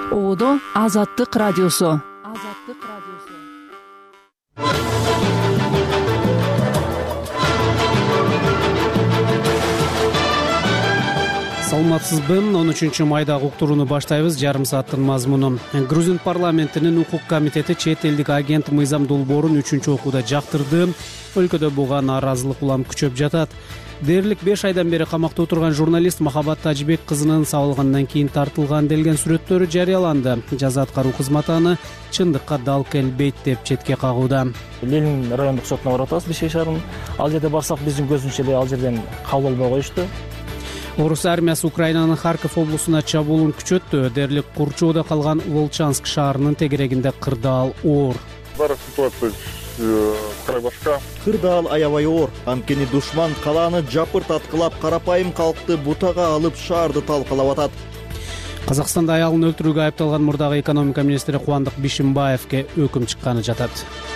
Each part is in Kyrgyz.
Оодо Азаттык радиосу. Саламатсызбы? 13 майдагы уктурууну баштайбыз. Жарым сааттын мазмуну. Грузин парламентинин укук комитети чет элдик агент Мыйзам долбоорун 3-окууда жактырды. Өлкөдө буга нааразылык улам күчөп жатат. Дээрлик 5 айдан бери камакта отурган журналист Махабат Тажибек кызынын сабылгандан кийин тартылган делген сүрөттөрү жарыяланды. Жаза аткаруу кызматы аны чындыкка дал келбейт деп четке кагууда. Ленин райондук сотуна барып атабыз Бишкек шаарынын. Ал жерде барсак биздин көзүнчө эле ал жерден кабыл албай коюшту. Орус армиясы Украинанын Харьков облусуна чабуулун күчөттү. Дээрлик Курчоодо калган Волчанск шаарынын тегерегинде кырдаал оор. Зараз ситуация край башка. Кырдаал аябай оор. Анткени душман калааны жапырт аткылап, карапайым калкты бутага алып шаарды талкалап атат. Казакстанда аялын өлтүрүүгө айыпталган мурдагы экономика министри Кубандык Бишимбаевге өкүм чыкканы жатат.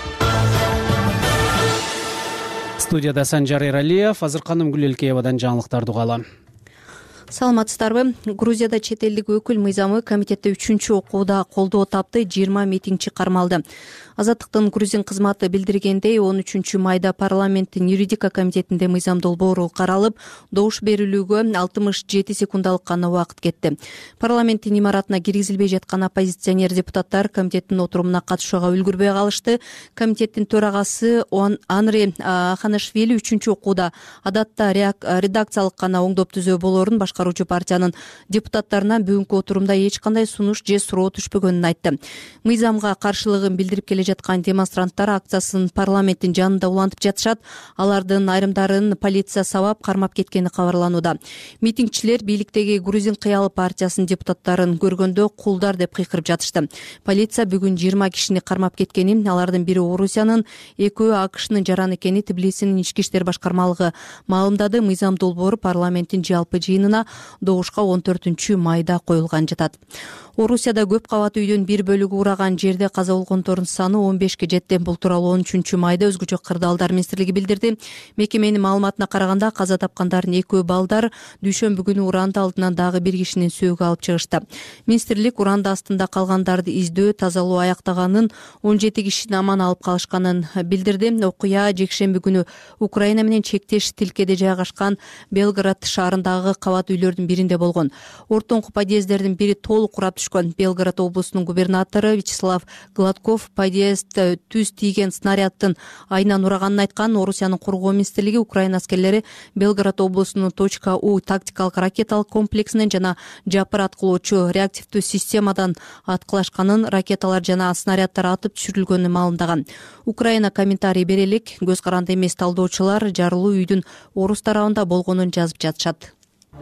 Студияда Санжар Эралиев, азыр Каным Гүлелкеевадан жаңылыктарды угалы. Саламатсыздарбы? Грузияда чет элдик өкүл Мыйзамы комитетте 3-окууда колдоо тапты, 20 митингчи кармалды. Азаттыктын грузин кызматы билдиргендей, 13 майда парламенттин юридика комитетинде Мыйзам долбоору каралып, добуш берилүүгө 67 секундалык гана убакыт кетти. Парламенттин имаратына киргизилбей жаткан оппозиционер депутаттар комитеттин отурумуна катышууга үлгүрбөй калышты. Комитеттин төрагасы Анри Ханашвили 3-окууда адатта редакциялык гана оңдоп түзөө болоорун башкаруучу партиянын депутаттарынан бүгүнкү отурумда эч кандай сунуш же суроо түшпөгөнүн айтты. Мыйзамга каршылыгын билдирип келе жаткан демонстранттар акциясын парламенттин жанында улантып жатышат. Алардын айрымдарын полиция сабап кармап кеткени кабарланууда. Митингчилер бийликтеги Грузин кыялы партиясынын депутаттарын көргөндө кулдар деп кыйкырып жатышты. Полиция бүгүн 20 кишини кармап кеткенин, алардын бири Орусиянын, экөө АКШнын жаран экени Тбилисинин ички иштер башкармалыгы маалымдады. Мыйзам долбоору парламенттин жалпы жыйынына добушка 14 майда коюлган жатат. Орусияда көп кабаттуу үйдөн бир бөлүгү ураган жерде каза болгондордун саны 15ке жетти. Бул тууралуу 13 майда өзгөчө кырдаалдар министрлиги билдирди. Мекеменин маалыматына караганда каза тапкандардын экөө балдар дүйшөмбү күнү уранда алдынан дагы бир кишинин сөөгү алып чыгышты. Министрлик уранда астында калгандарды издөө, тазалоо аяктаганын, 17 кишини аман алып калышканын билдирди. Окуя жекшемби күнү Украина менен чектеш тилкеде жайгашкан Белград шаарындагы кабат үйлөрдүн биринде болгон. Ортоңку подъезддердин бири толук урап түшкөн. Белград облусунун губернатору Вячеслав Гладков подъезд түз тийген снаряддын айынан ураганын айткан. Орусиянын коргоо министрлиги Украина аскерлери Белград облусунун .У тактикалык ракеталык комплексинен жана жапыр аткылоочу реактивдүү системадан аткылашканын, ракеталар жана снаряддар атып түшүрүлгөнүн маалымдаган. Украина комментарий бере элек. Көз каранды эмес талдоочулар жарылуу үйдүн Орус тарабында болгонун жазып жатышат.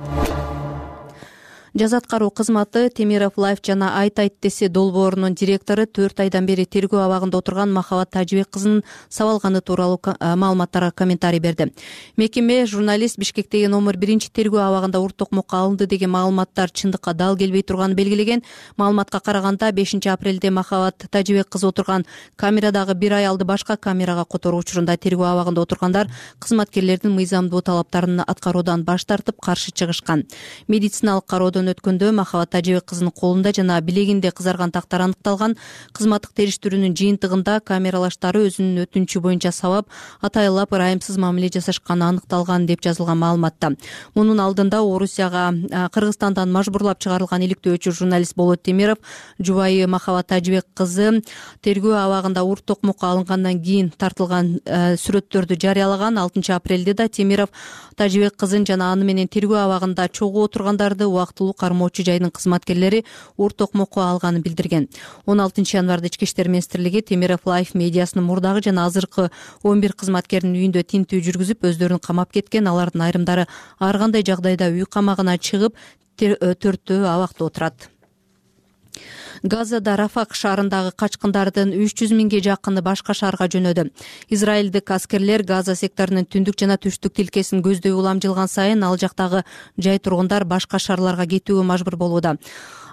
Жаза аткаруу кызматы Темиров Лайф жана Айт десе долбоорунун директору 4 айдан бери тергөө абагында отурган Махабат Тажибек кызынын сабалганы тууралуу маалыматтарга комментарий берди. Мекеме журналист Бишкектеги номер 1 тергөө абагында урт токмокко алынды деген маалыматтар чындыкка дал келбей турганын белгилеген. Маалыматка караганда 5 апрелде Махабат Тажибек кызы отурган камерадагы бир аялды башка камерага которуу учурунда тергөө абагында отургандар кызматкерлердин мыйзамдуу талаптарын аткаруудан баш тартып каршы чыгышкан. Медициналык кароодон өткөндө Махабат Тажибек кызынын колунда жана билегинде кызарган тактар аныкталган. Кызматтык териштирүүнүн жыйынтыгында камералаштары өзүнүн өтүнүчү боюнча сабап, атайылап ырайымсыз мамиле жасашканы аныкталган деп жазылган маалыматта. Мунун алдында Орусияга Кыргызстандан мажбурлап чыгарылган иликтөөчү журналист Болот Темиров жубайы Махабат Тажибек кызы тергөө абагында урт токмокко алынгандан кийин тартылган сүрөттөрдү жарыялаган. 6 апрелде да Темиров Тажибек кызын жана аны менен тергөө абагында чогуу отургандарды убактылуу кармоочу жайдын кызматкерлери урт токмокко алганын билдирген. 16 январда Ички иштер министрлиги Темиров Лайф медиасынын мурдагы жана азыркы 11 кызматкердин үйүндө тинтүү жүргүзүп, өздөрүн камап кеткен. Алардын айрымдары ар кандай жагдайда үй камагына чыгып, төрттөө абакта отурат. Газада Рафак шаарындагы качкындардын 300 миңге жакыны башка шаарга жөнөдү. Израилдик аскерлер Газа секторунун түндүк жана түштүк тилкесин көздөй улам жылган сайын ал жактагы жай тургундар башка шаарларга кетүүгө мажбур болууда.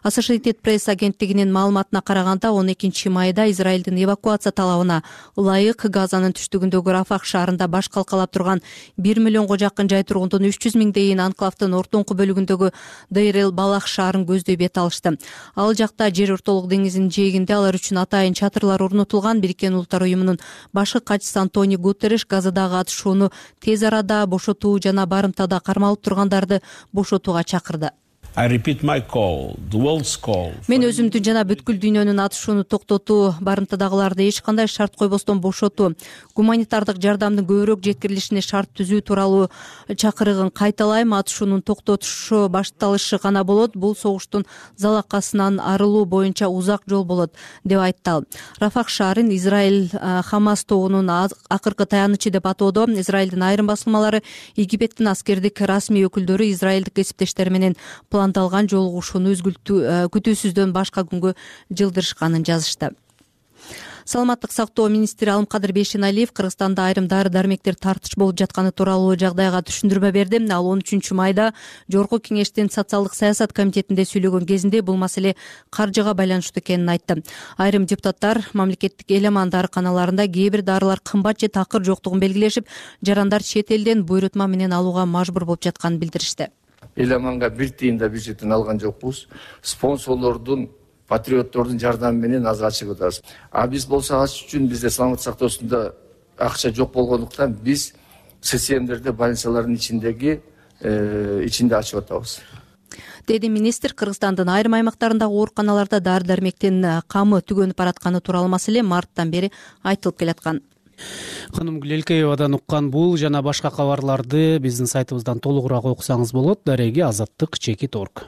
Associated Press агенттигинин маалыматына караганда 12 майда Израилдин эвакуация талабына ылайык Газанын түштүгүндөгү Рафах шаарында баш калкалап турган 1 миллионго жакын жай тургундун 300 миңдейин анклавдын ортоңку бөлүгүндөгү Дейр Балах шаарын көздөй бет алышты. Ал жакта жер ортолук деңизинин жээгинде алар үчүн атайын чатырлар орнотулган. Бириккен Улуттар уюмунун башкы катчысы Антонио Гутерриш Газадагы атышууну тез арада бошотуу жана барымтада кармалып тургандарды бошотууга чакырды. Мен өзүмдүн жана бүткүл дүйнөнүн атышууну токтотуу, барымтадагыларды эч кандай шарт койбостон бошотуу, гуманитардык жардамдын көбүрөөк жеткирилишине шарт түзүү тууралуу чакырыгын кайталайм. Атышуунун токтотушу башталышы гана болот. Бул согуштун залакасынан арылуу боюнча узак жол болот, деп айтты ал. Рафах шаарын Израиль Хамас тобунун акыркы таянычы деп атоодо. Израилдин айрым басылмалары Египеттин аскердик расмий өкүлдөрү израилдик кесиптештери менен пландалган жолугушууну күтүүсүздөн башка күнгө жылдырышканын жазышты. Саламаттык сактоо министри Алымкадыр Бейшеналиев Кыргызстанда айрым дары-дармектер тартыш болуп жатканы тууралуу жагдайга түшүндүрмө берди. Ал 13 майда Жогорку кеңештин социалдык саясат комитетинде сүйлөгөн кезинде бул маселе каржыга байланыштуу экенин айтты. Айрым депутаттар мамлекеттик Эламан дарыканаларында кээ бир дарылар кымбат же такыр жоктугун белгилешип, жарандар чет элден буйрутма менен алууга мажбур болуп жатканын билдиришти. Эламанга бир тыйын да бюджеттен алган жокпуз. Спонсорлордун, патриоттордун жардамы менен азыр ачып атабыз. А биз болсо ачыш үчүн бизде саламаттык сактоосунда акча жок болгондуктан биз ССМдерде больницалардын ичинде ачып атабыз. Деди министр. Кыргызстандын айрым аймактарындагы ооруканаларда дары-дармектин камы түгөнүп баратканы тууралуу маселе марттан бери айтылып келаткан. Ханым Гүлелкеевадан уккан бул жана башка кабарларды биздин сайтыбыздан толугураак окусаңыз болот. Дареги azаттык.org.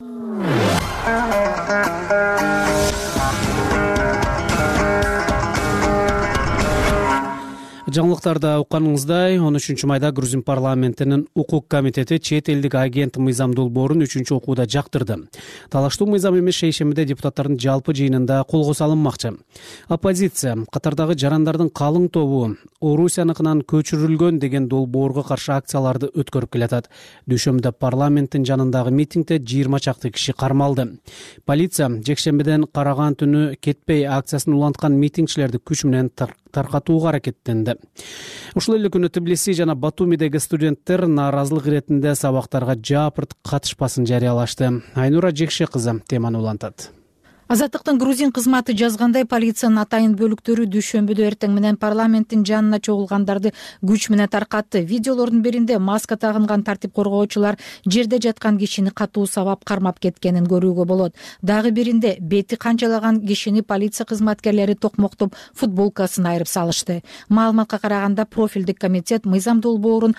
Жаңылыктарда укканыңыздай 13 майда Грузин парламентинин укук комитети чет элдик агент Мыйзам долбоорун 3-окууда жактырды. Талаштуу мыйзам эмес шейшембиде депутаттардын жалпы жыйынында колго салынмакчы. Оппозиция катардагы жарандардын калың тобу Орусияныкынан көчүрүлгөн деген долбоорго каршы акцияларды өткөрүп келатат. Дүйшөмбүдө парламенттин жанындагы митингде 20 чакты киши кармалды. Полиция жекшембиден караган түнү кетпей акциясын уланткан митингчилерди күч менен таркатууга аракеттенди. Ушул эле күнү Тбилиси жана Батумидеги студенттер нааразылык иретинде сабактарга жапырт катышпасын жарыялашты. Айнура Жекше кызы теманы улантат. Азаттыктын грузин кызматы жазгандай, полициянын атайын бөлүктөрү дүйшөмбүдө эртең менен парламенттин жанына чогулгандарды күч менен таркатты. Видеолордун биринде маска тагынган тартип коргоочулар жерде жаткан кишини катуу сабап кармап кеткенин көрүүгө болот. Дагы биринде бети канчалаган кишини полиция кызматкерлери токмоктоп футболкасын айырып салышты. Маалыматка караганда профилдик комитет мыйзам долбоорун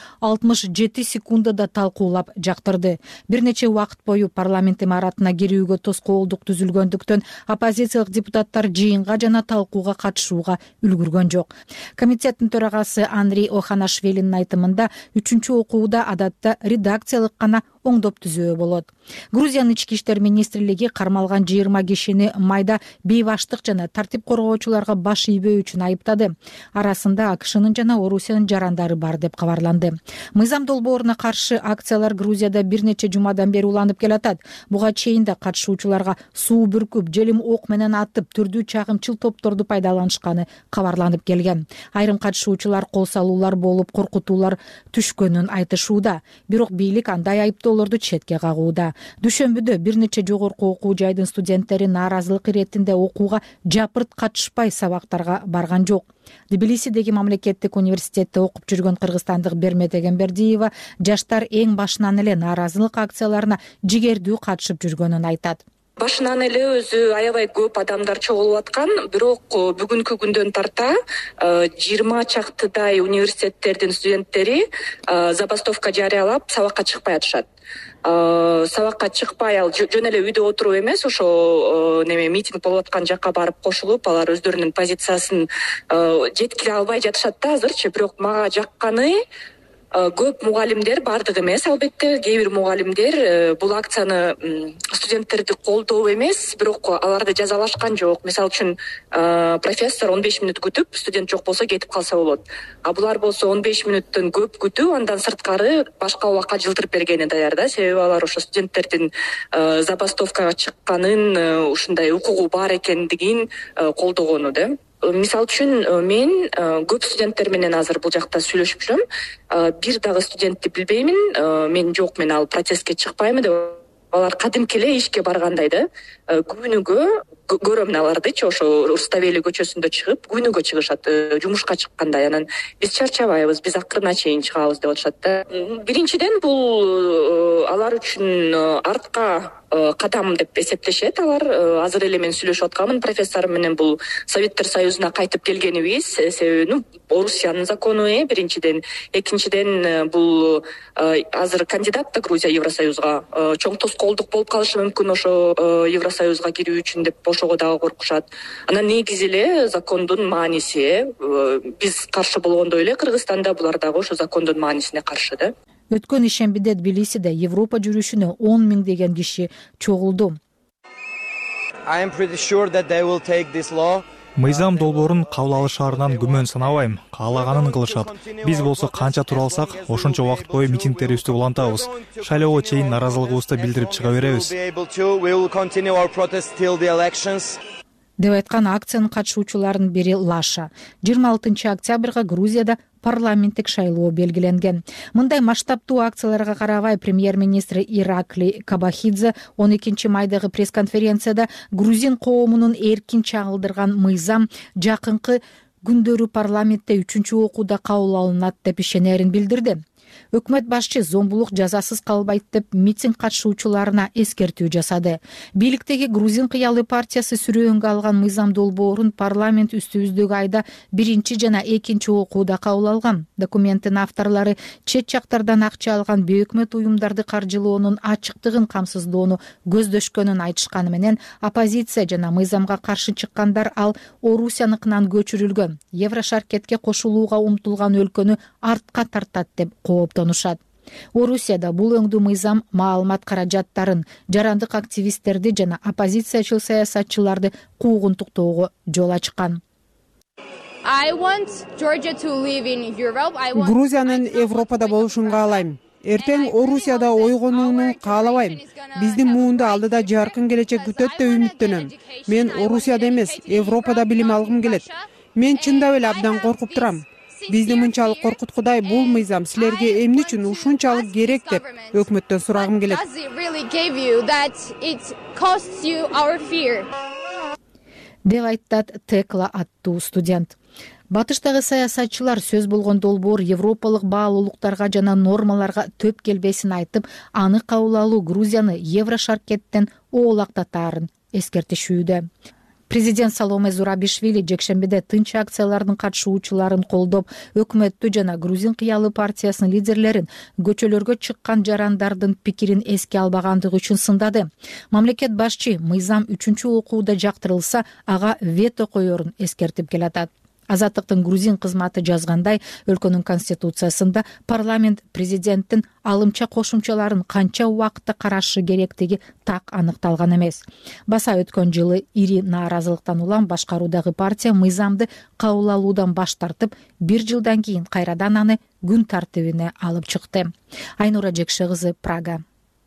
67 секундада талкуулап жактырды. Бир нече убакыт бою парламент имаратына кирүүгө тоскоолдук түзүлгөндүктөн оппозициялык депутаттар жыйынга жана талкууга катышууга үлгүргөн жок. Комитеттин төрагасы Андрей Оханашвилинин айтымында 3-окууда адатта редакциялык гана оңдоп түзөө болот. Грузиянын ички иштер министрлиги кармалган 20 кишини майда бейбаштык жана тартип коргоочуларга баш ийбөө үчүн айыптады. Арасында АКШнын жана Орусиянын жарандары бар деп кабарланды. Мыйзам долбооруна каршы акциялар Грузияда бир нече жумадан бери уланып келатат. Буга чейин да катышуучуларга суу бүркүп, желим ок менен атып, түрдүү чагымчыл топторду пайдаланышканы кабарланып келген. Айрым катышуучулар кол салуулар болуп, коркутуулар түшкөнүн айтышууда. Бирок бийлик андай айыптоолорду четке кагууда. Дүйшөмбүдө бир нече жогорку окуу жайдын студенттери нааразылык иретинде окууга жапырт катышпай сабактарга барган жок. Тбилисидеги мамлекеттик университетте окуп жүргөн кыргызстандык Бермет Эгембердиева жаштар эң башынан эле нааразылык акцияларына жигердүү катышып жүргөнүн айтат. Башынан эле өзү аябай көп адамдар чогулуп аткан, бирок бүгүнкү күндөн тарта 20 чактыдай университеттердин студенттери забастовка жарыялап сабакка чыкпай атышат. Сабакка чыкпай, ал жөн эле үйдө отуруп эмес, ошо митинг болуп аткан жакка барып кошулуп, алар өздөрүнүн позициясын жеткире албай жатышат да азырчы. Бирок мага жакканы көп мугалимдер, бардыгы эмес албетте, кээ бир мугалимдер бул акцияны студенттерди колдоо эмес, бирок аларды жазалашкан жок. Мисалы үчүн профессор 15 мүнөт күтүп, студент жок болсо кетип калса болот. А булар болсо 15 мүнөттөн көп күтүү, андан сырткары башка убакка жылдырып бергени даяр да. Себеби алар ошо студенттердин забастовкага чыкканын, ушундай укугу бар экендигин колдогону да. Мисалы үчүн мен көп студенттер менен азыр бул жакта сүйлөшүп жүрөм. Бир дагы студентти билбеймин, мен жок, мен ал протестке чыкпайм деп. Алар кадимки эле ишке баргандай да. Күнүгө көрөм алардычы ошо Руставели көчөсүндө чыгып, күнүгө чыгышат, жумушка чыккандай. Анан биз чарчабайбыз, биз акырына чейин чыгабыз деп атышат да. Биринчиден бул алар үчүн артка кадам деп эсептешет. Алар азыр эле мен сүйлөшүп атканмын профессорум менен, бул Советтер Союзуна кайтып келгенибиз. Себеби Орусиянын закону биринчиден, экинчиден бул азыр кандидат да Грузия Евросоюзга, чоң тоскоолдук болуп калышы мүмкүн ошо Евросоюзга кирүү үчүн деп ошого дагы коркушат. Анан негизи эле закондун мааниси, биз каршы болгондой эле Кыргызстанда булар дагы ошо закондун маанисине каршы да. Өткөн ишембиде Тбилисиде Европа жүрүшүнө 10 миңдеген киши чогулду. Мыйзам долбоорун кабыл алышаарынан күмөн санабайм. Каалаганын кылышат. Биз болсо канча тура алсак, ошончо убакыт бою митингдерибизди улантабыз. Шайлоого чейин наразылыгыбызды билдирип чыга беребиз. Деп айткан акциянын катышуучуларынын бири Лаша. 26 октябрга Грузияда парламенттик шайлоо белгиленген. Мындай масштабтуу акцияларга карабай премьер-министр Иракли Кабахидзе 12 майдагы пресс-конференцияда грузин коомунун эркин чагылдырган мыйзам жакынкы күндөрү парламентте 3-окууда кабыл алынат деп ишенерин билдирди. Өкмөт башчы зомбулук жазасыз калбайт деп митинг катышуучуларына эскертүү жасады. Бийликтеги Грузин кыялы партиясы сүрөөнгө алган мыйзам долбоорун парламент үстүбүздөгү айда 1 жана 2 окууда кабыл алган. Документтин авторлору чет жактардан акча алган бейөкмөт уюмдарды каржылоонун ачыктыгын камсыздоону көздөшкөнүн айтышканы менен, оппозиция жана мыйзамга каршы чыккандар ал Орусияныкынан көчүрүлгөн, Еврошаркетке кошулууга умтулган өлкөнү артка тартат деп кооптонушат. Орусияда бул өңдүү мыйзам маалымат каражаттарын, жарандык активисттерди жана оппозициячыл саясатчыларды куугунтуктоого жол ачкан. Грузиянын Европада болушун каалайм. Эртең Орусияда ойгонууну каалабайм. Биздин муунду алдыда жаркын келечек күтөт деп үмүттөнөм. Мен Орусияда эмес, Европада билим алгым келет. Мен чындап эле абдан коркуп турам. Бизди мынчалык коркуткудай бул мыйзам силерге эмне үчүн ушунчалык керек деп өкмөттөн сурагым келет. Деп айтат Текла аттуу студент. Батыштагы саясатчылар сөз болгон долбоор европалык баалуулуктарга жана нормаларга төп келбесин айтып, аны кабыл алуу Грузияны Еврошаркеттен оолактатаарын эскертишүүдө. Президент Саломе Зурабишвили жекшембиде тынч акциялардын катышуучуларын колдоп, өкмөттү жана Грузин кыялы партиясынын лидерлерин көчөлөргө чыккан жарандардын пикирин эске албагандыгы үчүн сындады. Мамлекет башчы мыйзам 3-окууда жактырылса, ага вето коерун эскертип келатат. Азаттыктын грузин кызматы жазгандай, өлкөнүн конституциясында парламент президенттин алымча кошумчаларын канча убакытта карашы керектиги так аныкталган эмес. Баса өткөн жылы ири нааразылыктан улам башкаруудагы партия мыйзамды кабыл алуудан баш тартып, 1 жылдан кийин кайрадан аны күн тартибине алып чыкты. Айнура Жекше кызы, Прага.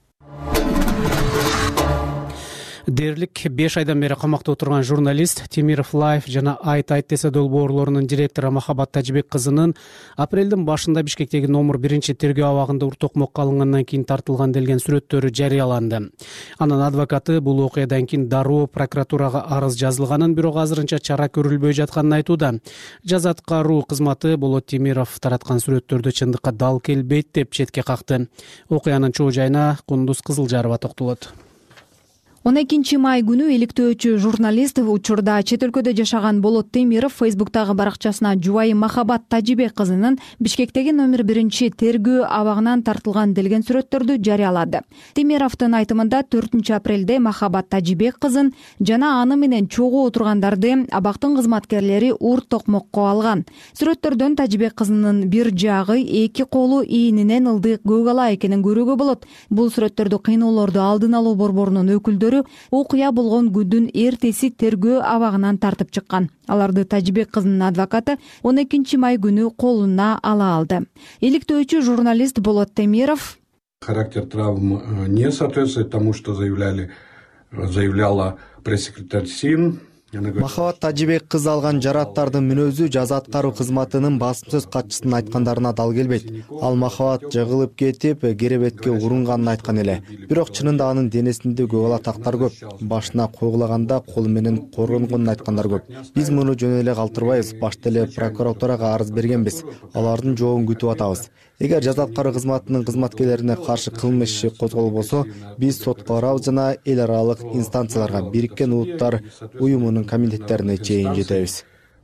Дээрлик 5 айдан бери камакта отурган журналист Темиров Лайф жана Айт десе долбоорлорунун директору Махабат Тажибек кызынын апрелдин башында Бишкектеги номер 1 тергөө абагында уртокмокко алынгандан кийин тартылган делген сүрөттөрү жарыяланды. Анын адвокаты бул окуядан кийин дароо прокуратурага арыз жазылганын, бирок азырынча чара көрүлбөй жатканын айтууда. Жаза аткаруу кызматы Болот Темиров тараткан сүрөттөрдө чындыкка дал келбейт деп четке какты. Окуянын чоо жайына Кундуз Кызылжарова токтолот. 12 май күнү иликтөөчү журналист, учурда чет өлкөдө жашаган Болот Темиров Фейсбуктагы баракчасына жубайы Махабат Тажибек кызынын Бишкектеги номер 1 тергөө абагынан тартылган делген сүрөттөрдү жарыялады. Темировдун айтымында 4 апрелде Махабат Тажибек кызын жана аны менен чогуу отургандарды абактын кызматкерлери урт токмокко алган. Сүрөттөрдөн Тажибек кызынын бир жагы, эки колу ийининен ылдык көк ала экенин көрүүгө болот. Бул сүрөттөрдү кыйноолорду алдын алуу борборунун өкүлдөрү окуя болгон күндүн эртеси тергөө абагынан тартып чыккан. Аларды Тажибек кызынын адвокаты 12 май күнү колуна ала алды. Иликтөөчү журналист Болот Темиров: Характер травм не соответствует тому, что заявляла пресс-секретарь СИН. Махабат Тажибек кызы алган жараттардын мүнөзү жаза аткаруу кызматынын басымсыз катчысынын айткандарына дал келбейт. Ал Махабат жыгылып кетип, керебетке урунганын айткан эле. Бирок чынында анын денесинде көк ала тактар көп. Башына койгулаганда колу менен коргонгонун айткандар көп. Биз муну жөн эле калтырбайбыз. Башта эле прокуратурага арыз бергенбиз. Алардын жообун күтүп атабыз. Эгер жаза аткаруу кызматынын кызматкерлерине каршы кылмыш иши козголбосо, биз сотко барабыз жана эл аралык инстанцияларга, Бириккен Улуттар уюмунун комитеттерине чейин жетебиз.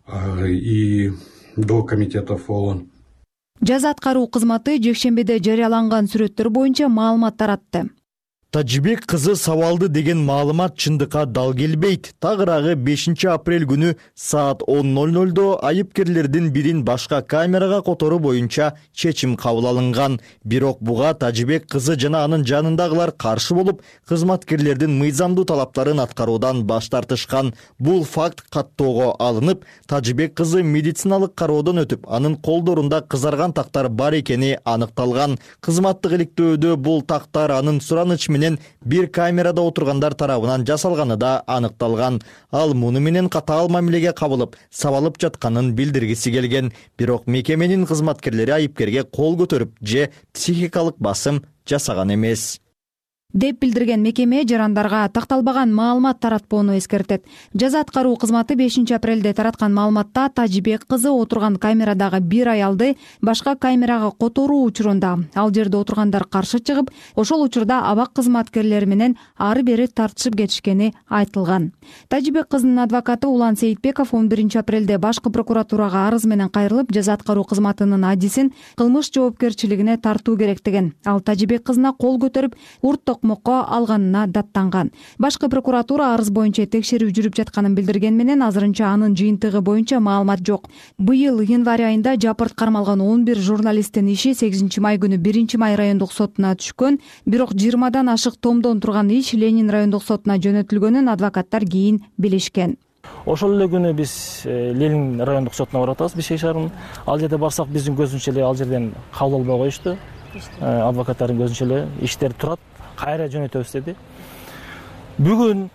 И до комитетов ООН. Жаза аткаруу кызматы жекшембиде жарыяланган сүрөттөр боюнча маалымат таратты. Тажибек кызы сабалды деген маалымат чындыкка дал келбейт. Тагыраагы 5 апрель күнү саат 10:00 айыпкерлердин бирин башка камерага которуу боюнча чечим кабыл алынган. Бирок буга Тажибек кызы жана анын жанындагылар каршы болуп, кызматкерлердин мыйзамдуу талаптарын аткаруудан баш тартышкан. Бул факт каттоого алынып, Тажибек кызы медициналык кароодон өтүп, анын колдорунда кызарган тактар бар экени аныкталган. Кызматтык иликтөөдө бул тактар анын сураныч менен бир камерада отургандар тарабынан жасалганы да аныкталган. Ал муну менен катаал мамилеге кабылып, сабалып жатканын билдиргиси келген. Бирок мекеменин кызматкерлери айыпкерге кол көтөрүп же психикалык басым жасаган эмес деп билдирген мекеме жарандарга такталбаган маалымат таратпоону эскертет. Жаза аткаруу кызматы 5 апрелде тараткан маалыматта Тажибек кызы отурган камерадагы бир аялды башка камерага которуу учурунда ал жерде отургандар каршы чыгып, ошол учурда абак кызматкерлери менен ары бери тартышып кетишкени айтылган. Тажибек кызынын адвокаты Улан Сейитбеков 11 апрелде башкы прокуратурага арыз менен кайрылып, жаза аткаруу кызматынын адисин кылмыш жоопкерчилигине тартуу керек деген. Ал Тажибек кызына кол көтөрүп, урт токмокко алганына даттанган. Башкы прокуратура арыз боюнча текшерүү жүрүп жатканын билдирген менен азырынча анын жыйынтыгы боюнча маалымат жок. Быйыл январь айында жапырт кармалган 11 журналисттин иши 8 май күнү 1 май райондук сотуна түшкөн, бирок 20дан ашык томдон турган иш Ленин райондук сотуна жөнөтүлгөнүн адвокаттар кийин билишкен. Ошол эле күнү биз Ленин райондук сотуна барып атабыз, Бишкек шаарынын. Ал жерде барсак биздин көзүнчө эле ал жерден кабыл албай коюшту. Адвокаттардын көзүнчө эле иштер турат, кайра жөнөтөбүз деди. Бүгүн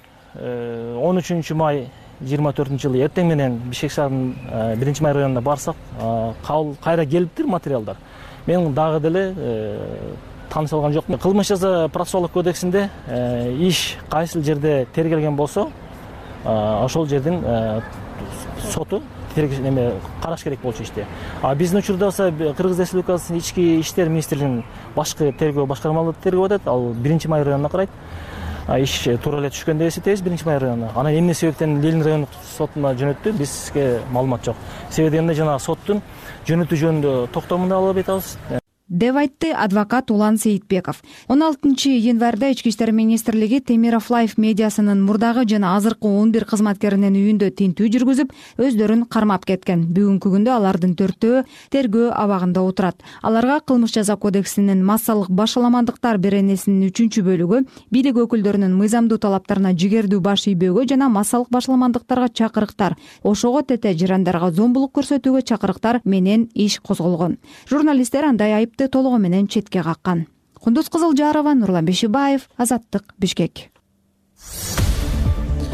13 май 24-жылы эртең менен Бишкек шаарынын 1 май районуна барсак, кабыл кайра келиптир материалдар. Мен дагы деле тааныша алган жокмун. Кылмыш жаза процессуалдык кодексинде иш кайсыл жерде тергелген болсо, ошол жердин соту караш керек болчу иште. Биздин учурда Кыргыз Республикасынын ички иштер министрлигинин башкы тергөө башкармалары тергөө атат. Ал 1 май районуна карайт. Иш туура эле түшкөн деп эсептейбиз 1 май районуна. Анан эмне себептен Ленин райондук сотуна жөнөттү, бизге маалымат жок. Себеби эмне жана соттун жөнөтүү жөнүндө токтомун алып атабыз деп айтты адвокат Улан Сейитбеков. 16 январда Ички иштер министрлиги Темиров Лайф медиасынын мурдагы жана азыркы 11 кызматкеринин үйүндө тинтүү жүргүзүп, өздөрүн кармап кеткен. Бүгүнкү күндө алардын 4-өө тергөө абагында отурат. Аларга кылмыш жаза кодексинин массалык башаламандыктар беренесинин 3-бөлүгү бийлик өкүлдөрүнүн мыйзамдуу талаптарына жигердүү баш ийбөөгө жана массалык башаламандыктарга чакырыктар, ошого тете жарандарга зомбулук көрсөтүүгө чакырыктар менен иш козголгон. Журналисттер андай айып толугу менен четке каккан. Кундуз Кызылжарова, Нурлан Бешибаев, Азаттык, Бишкек.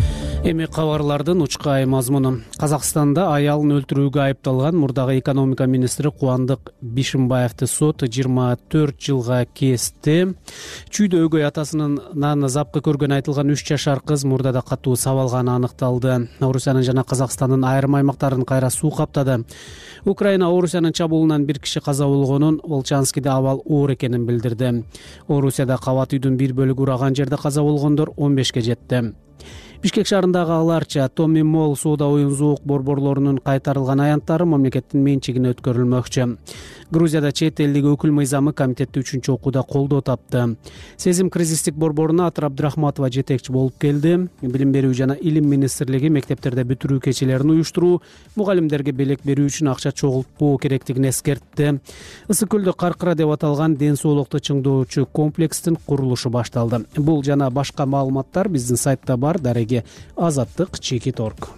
Эми кабарлардын учкай мазмуну. Казакстанда аялын өлтүрүүгө айыпталган мурдагы экономика министри Кубандык Бишимбаевди сот 24 жылга кести. Чүйдө өгөй атасынын запкы көргөн айтылган 3 жашар кыз мурдада катуу сабалганы аныкталды. Орусиянын жана Казакстандын айрым аймактарын кайра суу каптады. Украина Орусиянын чабуулунан бир киши каза болгонун, Волчанскиде абал оор экенин билдирди. Орусияда кабат үйдүн бир бөлүгү ураган жерде каза болгондор 15ке жетти. Бишкек шаарындагы аларча Томми Молл соода оюн зоок борборлорунун кайтарылган аянттары мамлекеттин менчигине өткөрүлмөкчү. Грузияда чет элдик өкүл мыйзамы комитетти 3 окууда колдоо тапты. Сезим кризистик борборуна Атыр Абдрахматова жетекчи болуп келди. Билим берүү жана илим министрлиги мектептерде бүтүрүү кечелерин уюштуруу, мугалимдерге белек берүү үчүн акча чогултпоо керектигин эскертти. Ысык көлдө Каркыра деп аталган ден соолукту чыңдоочу комплекстин курулушу башталды. Бул жана башка маалыматтар биздин сайтта бар. Дареги Азаттык Чекит.орг.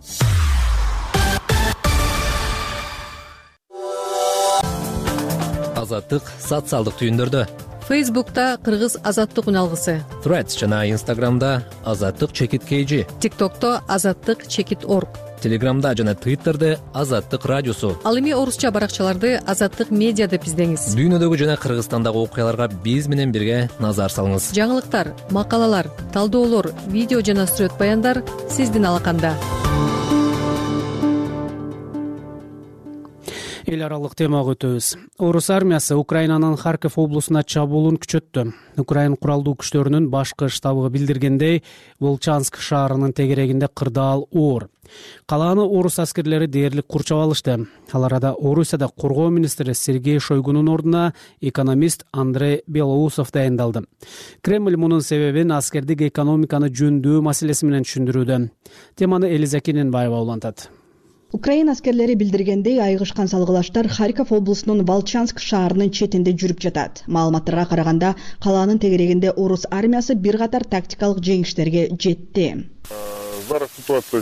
Азаттык социалдык түйүндөрдө. Фейсбукта Кыргыз Азаттык үналгысы. Threads жана Инстаграмда Азаттык Чекит KG. ТикТокто Азаттык Чекит.орг. Телеграмда жана Твиттерде Азаттык радиосу. Ал эми орусча баракчаларды Азаттык медиа деп издеңиз. Дүйнөдөгү жана Кыргызстандагы окуяларга биз менен бирге назар салыңыз. Жаңылыктар, макалалар, талдоолор, видео жана сүрөт баяндар сиздин алаканда. Эл аралык темага өтөбүз. Орус армиясы Украинанын Харьков облусуна чабуулун күчөттү. Украин куралдуу күчтөрүнүн башкы штабы билдиргендей, Волчанск шаарынын тегерегинде кырдаал оор. Калааны орус аскерлери дээрлик курчап алышты. Ал арада Орусияда коргоо министри Сергей Шойгунун ордуна экономист Андрей Белоусов дайындалды. Кремль мунун себебин аскердик экономиканы жөндөө маселеси менен түшүндүрүүдө. Теманы Элиза Кененбаева улантат. Украин аскерлери билдиргендей, айгышкан салгылаштар Харьков облусунун Волчанск шаарынын четинде жүрүп жатат. Маалыматтарга караганда, калаанын тегерегинде орус армиясы бир катар тактикалык жеңиштерге жетти. Зараз ситуация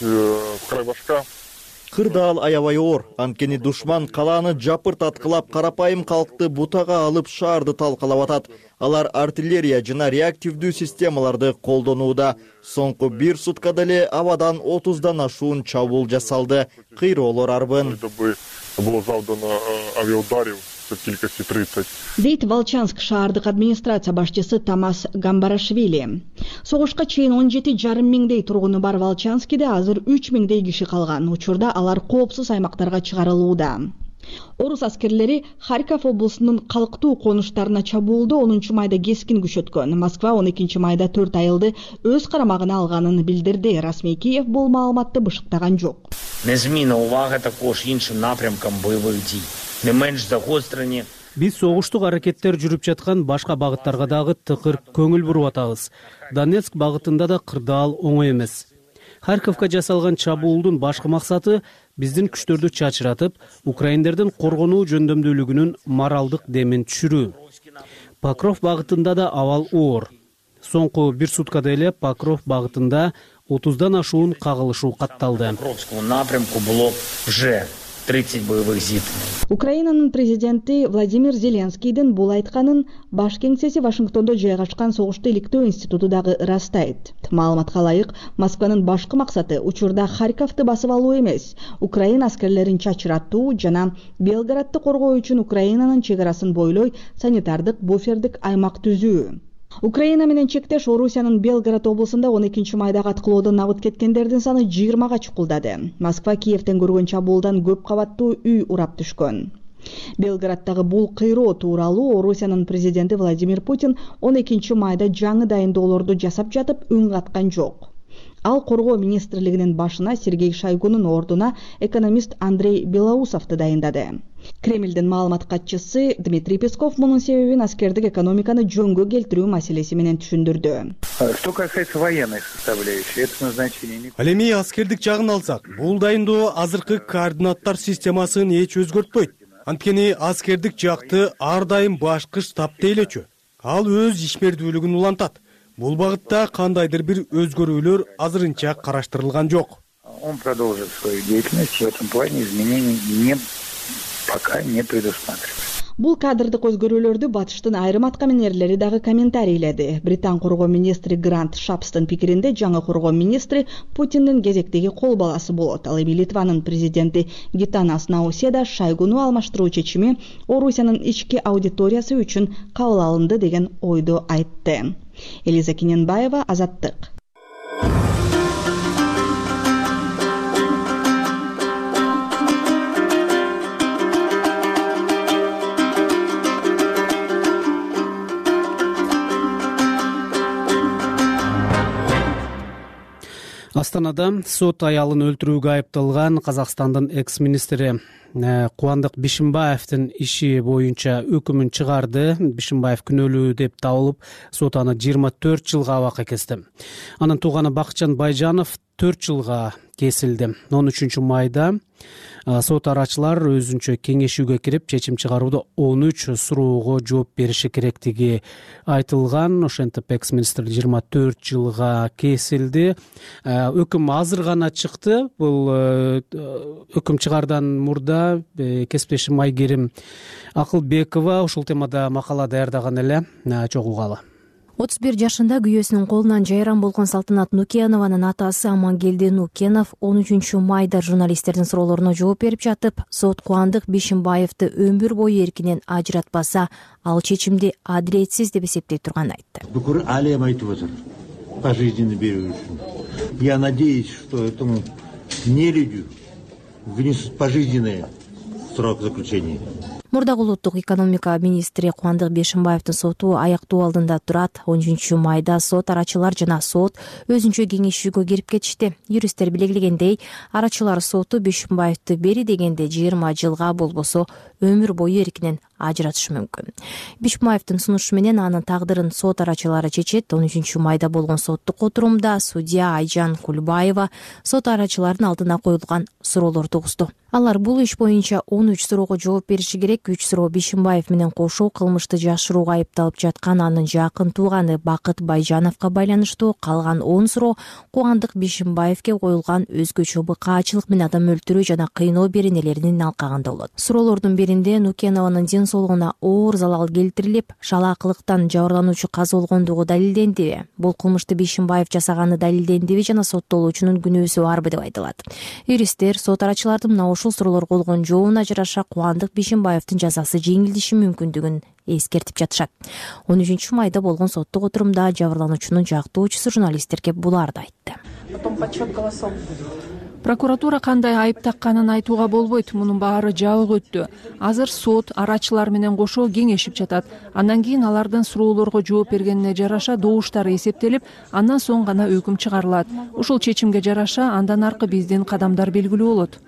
край башка. Кырдаал аябай оор. Анткени душман калааны жапырт аткылап, карапайым калкты бутага алып шаарды талкалап атат. Алар артиллерия жана реактивдүү системаларды колдонууда. Соңку бир суткада эле абадан 30дан ашуун чабуул жасалды. Кыйроолор арбын. Было завдано авиаударів в кількості 30. Дейт Волчанск шаардык администрация башчысы Тамас Гамбарашвили. Согушка чейин 17,5 миңдей тургуну бар Волчанскиде азыр 3 миңдей киши калган. Учурда алар коопсуз аймактарга чыгарылууда. Орус аскерлери Харьков облусунун калктуу конуштарына чабуулду 10 майда кескин күчөткөн. Москва 12 майда 4 айылды өз карамагына алганын билдирди. Расмий Киев бул маалыматты бышыктаган жок. Незмінна увага також іншим напрямкам бойових дій. Не менш загострені. Биз согуштук аракеттер жүрүп жаткан башка багыттарга дагы тыкыр көңүл буруп атабыз. Донецк багытында да кырдаал оңой эмес. Харьковко жасалган чабуулдун башкы максаты биздин күчтөрдү чачыратып, украиндердин коргонуу жөндөмдүүлүгүнүн моралдык демин түшүрүү. Покров багытында да абал оор. Соңку бир суткада эле Покров багытында 30дан ашуун кагылышуу катталды. Покровскому напрямку було вже 30 боевых зиткнений. Украинанын президенти Владимир Зеленскийдин бул айтканын баш кеңсеси Вашингтондо жайгашкан согушту иликтөө институту дагы ырастайт. Маалыматка ылайык, Москванын башкы максаты учурда Харьковду басып алуу эмес, Украин аскерлерин чачыратуу жана Белградты коргоо үчүн Украинанын чек арасын бойлой санитардык буфердик аймак түзүү. Украина менен чектеш Орусиянын Белград облусунда 12 майдагы аткылоодон абыт кеткендердин саны 20га чукулдады. Москва Киевтен көргөн чабуулдан көп кабаттуу үй урап түшкөн. Белграддагы бул кыйроо тууралуу Орусиянын президенти Владимир Путин 12 майда жаңы дайындоолорду жасап жатып үн каткан жок. Ал коргоо министрлигинин башына Сергей Шойгунун ордуна экономист Андрей Белоусовду дайындады. Кремлдин маалымат катчысы Дмитрий Песков мунун себебин аскердик экономиканы жөнгө келтирүү маселеси менен түшүндүрдү. Что касается военной составляющей, это назначение. Ал эми аскердик жагын алсак, бул дайындоо азыркы координаттар системасын эч өзгөртпөйт. Анткени аскердик жакты ар дайым башкы штаб дейлечү. Ал өз ишмердүүлүгүн улантат. Бул багытта кандайдыр бир өзгөрүүлөр азырынча караштырылган жок. Он продолжит свою деятельность, в этом плане изменений пока не предусматривается. Бул кадрдык өзгөрүүлөрдү батыштын айрым аткаминерлери дагы комментарийледи. Британ коргоо министри Грант Шапстын пикиринде жаңы коргоо министри Путиндин кезектеги кол баласы болот. Ал эми Литванын президенти Гитанас Науседа Шойгуну алмаштыруу чечими Орусиянын ички аудиториясы үчүн кабыл алынды деген ойду айтты. Элиза Киненбаева, Азаттык. Астанада сот аялын өлтүрүүгө айыпталган Казакстандын экс-министри Кубандык Бишимбаевдин иши боюнча өкүмүн чыгарды. Бишимбаев күнөөлүү деп табылып, сот аны 24 жылга абакка кести. Анын тууганы Бакытжан Байжанов 4 жылга кесилди. 13 майда сот арачылар өзүнчө кеңешүүгө кирип, чечим чыгаруууда 13 суроого жооп бериши керектиги айтылган. Ошентип экс-министр 24 жылга кесилди. Өкүм азыр гана чыкты. Бул өкүм чыгардан мурда кесиптешим Айгерим Акылбекова ушул темада макала даярдаган эле. Чогуу угалы. 31 жашында күйөөсүнүн колунан жайран болгон Салтанат Нукенованын атасы Амангелди Нукенов 13 майда журналисттердин суроолоруна жооп берип жатып, сот Кубандык Бишимбаевди өмүр бою эркинен ажыратпаса, ал чечимди адилетсиз деп эсептей турганын айтты. Прокурор Алиям айтып отыр, пожизненно берүү үчүн. Я надеюсь, что этому нелюдю вынесут пожизненный срок заключения. Мурдагы улуттук экономика министри Кубандык Бишимбаевдин соту аяктоо алдында турат. 13 майда сот арачылар жана сот өзүнчө кеңешүүгө кирип кетишти. Юристтер белгилегендей, арачылар соту Бишимбаевди бери дегенде 20 жылга болбосо өмүр бою эркинен ажыратышы мүмкүн. Бишимбаевдин сунушу менен анын тагдырын сот арачылары чечет. 13 майда болгон соттук отурумда судья Айжан Кулбаева сот арачылардын алдына коюлган суроолорду угузду. Алар бул иш боюнча 13 суроого жооп бериши керек. 3 суроо Бишимбаев менен кошо кылмышты жашырууга айыпталып жаткан анын жакын тууганы Бакыт Байжановго байланыштуу. Калган 10 суроо Кубандык Бишимбаевге коюлган өзгөчө быкаачылык менен адам өлтүрүү жана кыйноо беренелеринин алкагында болот. Суроолордун биринде Нукенованын соолугуна оор залал келтирилип, шалаакылыктан жабырлануучу каза болгондугу далилдендиби? Бул кылмышты Бишимбаев жасаганы далилдендиби жана соттолуучунун күнөөсү барбы деп айтылат. Юристтер сот арачылардын мына ушул суроолорго болгон жообуна жараша Кубандык Бишимбаевдин жазасы жеңилдиши мүмкүндүгүн эскертип жатышат. 13 майда болгон соттук отурумда жабырлануучунун жактоочусу журналисттерге буларды айтты. Потом подсчет голосов. Прокуратура кандай айып такканын айтууга болбойт. Мунун баары жабык өттү. Азыр сот арачылар менен кошо кеңешип жатат. Андан кийин алардын суроолорго жооп бергенине жараша добуштары эсептелип, андан соң гана өкүм чыгарылат. Ушул чечимге жараша андан аркы биздин кадамдар белгилүү болот.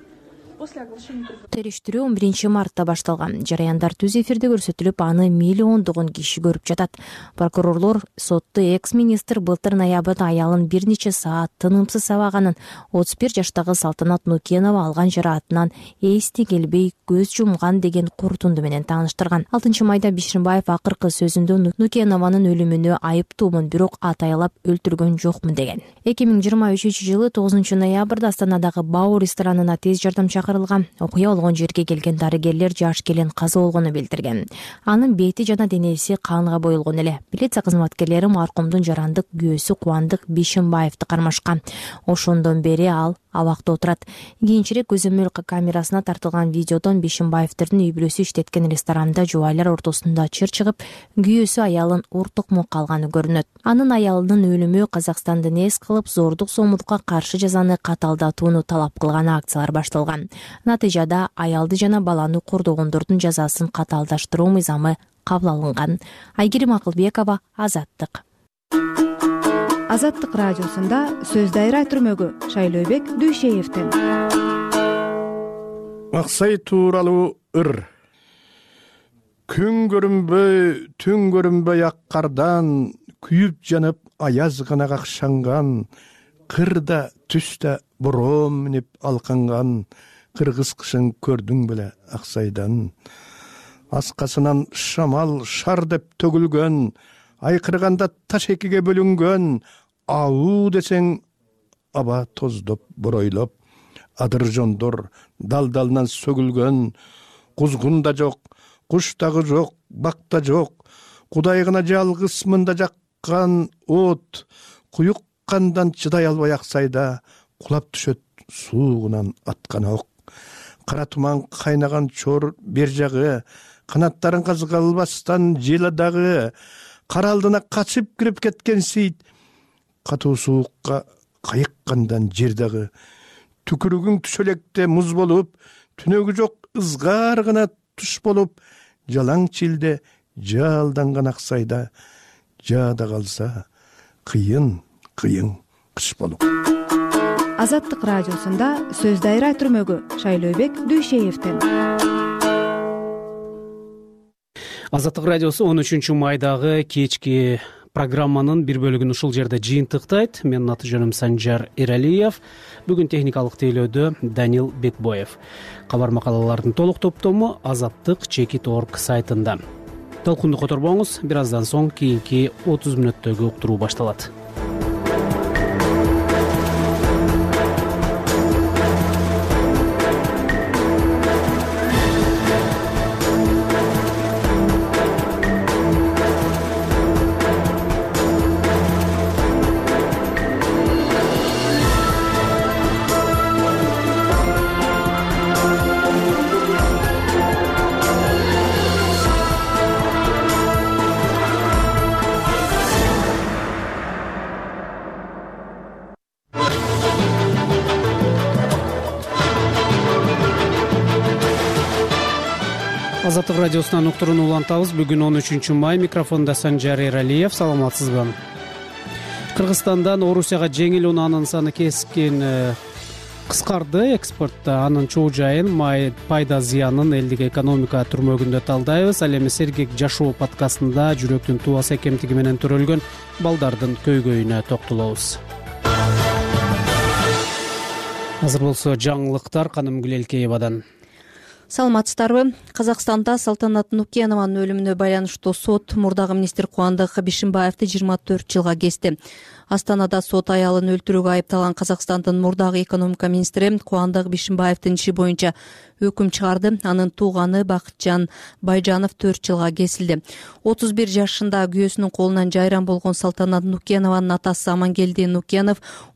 Териштирүү 11 мартта башталган. Жараяндар түз эфирде көрсөтүлүп, аны миллиондогон киши көрүп жатат. Прокурорлор сотто экс-министр былтыр ноябрда аялын бир нече саат тынымсыз сабаганын, 31 жаштагы Салтанат Нукенова алган жараатынан эсти келбей көз жумган деген корутунду менен тааныштырган. 6 майда Бишимбаев акыркы сөзүндө Нукенованын өлүмүнө айыптуумун, бирок атайлап өлтүргөн жокмун деген. 2023 жылы 9 ноябрда Астанадагы Бау ресторанына тез жардам окуя болгон жерге келген дарыгерлер жаш келин каза болгону билдирген. Анын бети жана денеси канга боелгон эле. Полиция кызматкерлери маркумдун жарандык күйөөсү Кубандык Бишимбаевди кармашкан. Ошондон бери ал абакта отурат. Кийинчерээк көзөмөл камерасына тартылган видеодон Бишимбаевдин үй бүлөсү иштеткен ресторанда жубайлар ортосунда чыр чыгып, күйөөсү аялын уртукму калганы көрүнөт. Анын аялынын өлүмү Казакстанды нес кылып, зордук зомбулукка каршы жазаны каталдатууну талап кылган акциялар башталган. Натыйжада аялды жана баланы кордогондордун жазасын каталдаштыруу мыйзамы кабыл алынган. Айгерим Акылбекова, Азаттык. Азаттык радиосунда сөз дайра түрмөгү Шайлообек Дүйшеевден. Аксай тууралуу ыр. Күн көрүнбөй, түн көрүнбөй ак кардан, күйүп жанып аяз гана какшанган, кырда түстө бороом минип алканган, кыргыз кышын көрдүң беле Аксайдан. Аскасынан шамал шар деп төгүлгөн, айкырганда таш экиге бөлүнгөн, ау десең аба тоздоп боройлоп, адыр жондор дал-далынан сөгүлгөн, кузгун да жок, куш дагы жок, бак да жок. Кудай гана жалгыз мында жаккан от, куюк кандан чыдай албай аксайда, кулап түшөт суугунан аткан ок. Кара туман кайнаган чор бер жагы, канаттарын казга албастан желадагы, кара алдына качып кирип кеткен сейт, катуу суукка кайыккандан жер дагы. Түкүрүгүң түшөлекте муз болуп, түнөгү жок ызгар гана туш болуп, жалаң чилде жалданган аксайда, жаада калса кыйын кыш болуп. Азаттык радиосунда сөз дайра түрмөгү Шайлообек Дүйшеевден. Азаттык радиосу 13 майдагы кечки программанын бир бөлүгүн ушул жерде жыйынтыктайт. Менин аты жөнүм Санжар Эралиев. Бүгүн техникалык тейлөөдө Данил Бекбоев. Кабар макалалардын толук топтому azattik.org сайтында. Толкунду которбоңуз, бир аздан соң кийинки 30 мүнөттөгү уктуруу башталат. Азаттык радиосунан уктурууну улантабыз. Бүгүн 13 май, микрофонда Санжар Эралиев. Саламатсызбы? Кыргызстандан Орусияга жеңил унаанын саны кескин кыскарды. Экспортто анын чоо жайын, пайда зыянын элдик экономика түрмөгүндө талдайбыз. Ал эми Сергек жашоо подкастында жүрөктүн тубасы экемтиги менен төрөлгөн балдардын көйгөйүнө токтолобуз. Азыр болсо жаңылыктар Каным Гүлелкеевадан. Саламатсыздарбы? Казакстанда Салтанат Нукенованын өлүмүнө байланыштуу сот мурдагы министр Кубандык Бишимбаевди 24 жылга кести. Астанада сот аялын өлтүрүүгө айыпталган Казакстандын мурдагы экономика министри Кубандык Бишимбаевдин иши боюнча өкүм чыгарды. Анын тууганы Бакытжан Байжанов 4 жылга кесилди. 31 жашында күйөөсүнүн колунан жайран болгон Салтанат Нукенованын атасы Амангелди Нукенов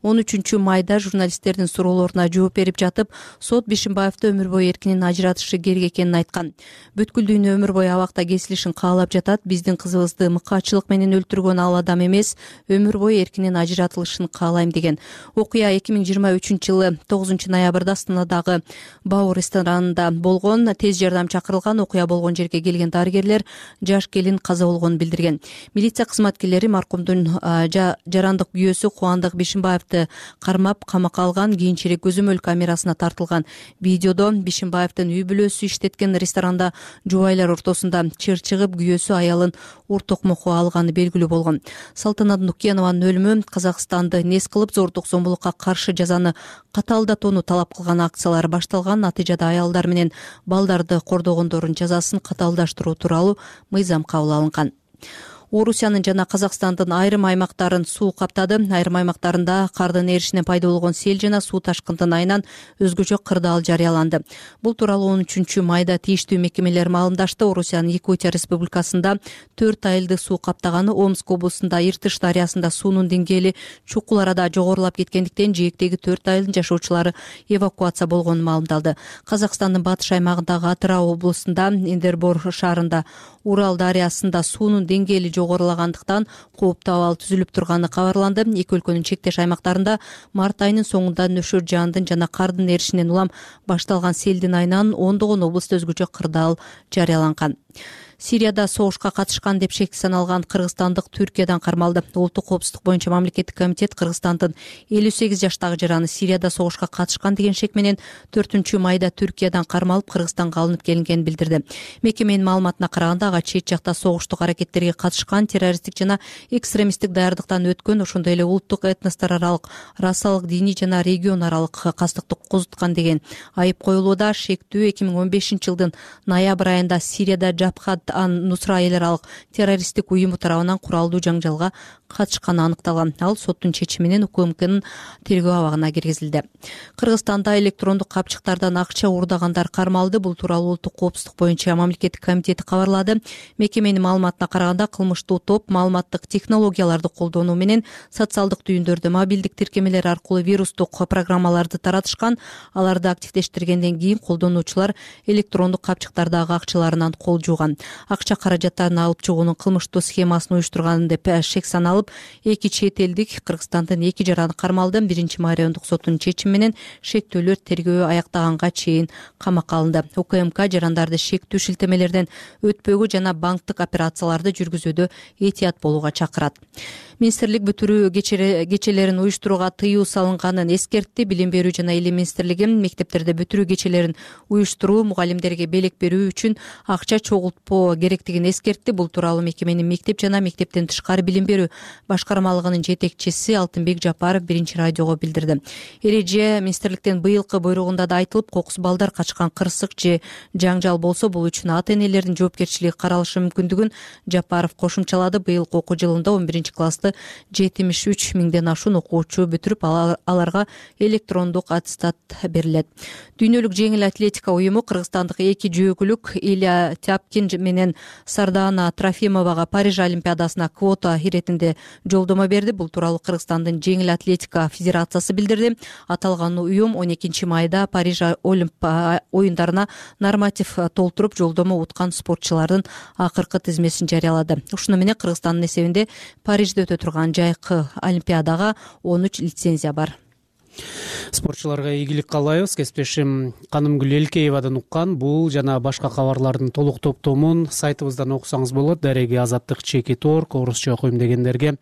13 майда журналисттердин суроолоруна жооп берип жатып, сот Бишимбаевди өмүр бою эркинен ажыратышы керек экенин айткан. Бүткүл дүйнө өмүр бою абакта кесилишин каалап жатат. Биздин кызыбызды мыкаачылык менен өлтүргөн ал адам эмес, өмүр бою эркинен ажыратылышын каалайм деген. Окуя 2023 жылы 9 ноябрда Астанадагы Бау ресторанында болгон. Тез жардам чакырылган. Окуя болгон жерге келген дарыгерлер жаш келин каза болгонун билдирген. Милиция кызматкерлери маркумдун жарандык күйөөсү Кубандык Бишимбаевди кармап камакка алган. Кийинчерээк көзөмөл камерасына тартылган видеодо Бишимбаевдин үй бүлөсү иштеткен ресторанда жубайлар ортосунда чыр чыгып, күйөөсү аялын ур токмокко алганы белгилүү болгон. Салтанат Нукенованын өлүмү Казакстанды нес кылып, зордук зомбулукка каршы жазаны катаалдатууну талап кылган акциялар башталган. Натыйжада аялдар менен балдарды кордогондордун жазасын катаалдаштыруу тууралуу мыйзам кабыл алынган. Орусиянын жана Казакстандын айрым аймактарын суу каптады. Айрым аймактарында кардын эришинен пайда болгон сел жана суу ташкындын айынан өзгөчө кырдаал жарыяланды. Бул тууралуу 13 майда тийиштүү мекемелер маалымдашты. Орусиянын Якутия республикасында 4 айылды суу каптаганы, Омск облусунда Иртыш дарыясында суунун деңгээли чукул арада жогорулап кеткендиктен жээктеги 4 айылдын жашоочулары эвакуация болгону маалымдалды. Казакстандын батыш аймагындагы Атырау облусунда Эндербор шаарында Урал дарыясында суунун деңгээли жогорулагандыктан кооптуу абал түзүлүп турганы кабарланды. Эки өлкөнүн чектеш аймактарында март айынын соңунда нөшөр жаандын жана кардын эришинен улам башталган селдин айынан ондогон облустта өзгөчө кырдаал жарыяланган. Сирияда согушка катышкан деп шекти саналган кыргызстандык Түркиядан кармалды. Улуттук коопсуздук боюнча мамлекеттик комитет Кыргызстандын 58 жаштагы жараны Сирияда согушка катышкан деген шек менен 4 майда Түркиядан кармалып Кыргызстанга алынып келингенин билдирди. Мекеменин маалыматына караганда ага чет жакта согуштук аракеттерге катышкан, террористтик жана экстремисттик даярдыктан өткөн, ошондой эле улуттук этностор аралык, расалык, диний жана регион аралык кастыктык козуткан деген айып коюлууда. Шектүү 2015 жылдын ноябрь айында Сирияда Жабхат Джамаат ан-Нусра эл аралык террористтик уюму тарабынан куралдуу жаңжалга катышканы аныкталган. Ал соттун чечиминен УКМКнын тергөө абагына киргизилди. Кыргызстанда электрондук капчыктардан акча уурдагандар кармалды. Бул тууралуу Улуттук коопсуздук боюнча мамлекеттик комитети кабарлады. Мекеменин маалыматына караганда кылмыштуу топ маалыматтык технологияларды колдонуу менен социалдык түйүндөрдө мобилдик тиркемелер аркылуу вирустук программаларды таратышкан. Аларды активдештиргенден кийин колдонуучулар электрондук капчыктардагы акчаларынан кол жууган. Акча каражаттарын алып чыгуунун кылмыштуу схемасын уюштурган деп шек саналып, 2 чет элдик Кыргызстандын 2 жараны кармалды. 1 райондук соттун чечими менен шектөөлөр тергөө аяктаганга чейин камакка алынды. УКМК жарандарды шектүү шилтемелерден өтпөгө жана банктык операцияларды жүргүзүүдө этият болууга чакырат. Министрлик бүтүрүү кечелерин уюштурууга тыюу салынганын эскертти. Билим берүү жана илим министрлиги мектептерде бүтүрүү кечелерин уюштуруу, мугалимдерге белек берүү үчүн акча чогултпоо керектигин эскертти. Бул тууралуу мекеменин мектеп жана мектептен тышкары билим берүү башкармалыгынын жетекчиси Алтынбек Жапаров 1 радиого билдирди. Эреже министрликтен быйылкы буйругунда да айтылып, кокус балдар качкан кырсык же жаңжал болсо бул үчүн ата-энелердин жоопкерчилиги каралышы мүмкүндүгүн Жапаров кошумчалады. Быйылкы окуу жылында 11 класста 73 миңден ашуун окуучу бүтүрүп, аларга электрондук аттестат берилет. Дүйнөлүк жеңил атлетика уюму кыргызстандык 2 жөөкүлүк Илья Тяпкин менен Сардана Трофимовага Париж олимпиадасына квота иретинде жолдомо берди. Бул тууралуу Кыргызстандын жеңил атлетика федерациясы билдирди. Аталган уюм 12 майда Париж оюндарына норматив толтуруп, жолдомо уткан спортчулардын акыркы тизмесин жарыялады. Ушуну менен Кыргызстандын эсебинде Парижде өтө турган жайкы олимпиадага 13 лицензия бар. Спортчуларга ийгилик каалайбыз. Кесиптешим Канымгүл Элкеевадан уккан бул жана башка кабарлардын толук топтомун сайтыбыздан окусаңыз болот. Дареги azatlyk.org, орусча окуйм дегендерге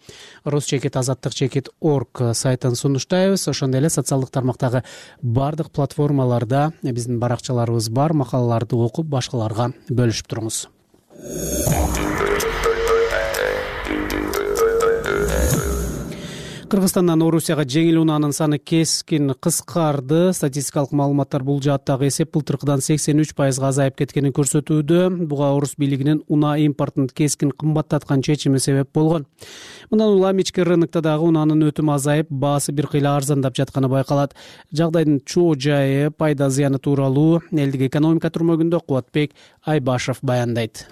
rusчекит.azatlyk.org сайтын сунуштайбыз. Ошондой эле социалдык тармактагы бардык платформаларда биздин баракчаларыбыз бар. Макалаларды окуп башкаларга бөлүшүп туруңуз. Кыргызстандан Орусияга жеңил унаанын саны кескин кыскарды. Статистикалык маалыматтар бул жааттагы эсеп былтыркыдан 83% азайып кеткенин көрсөтүүдө. Буга орус бийлигинин унаа импортун кескин кымбаттаткан чечими себеп болгон. Мындан улам ички рынокто дагы унаанын өтүмү азайып, баасы бир кыйла арзандап жатканы байкалат. Жагдайдын чоо жайы, пайда зыяны тууралуу элдик экономика түрмөгүндө Кубатбек Айбашев баяндайт.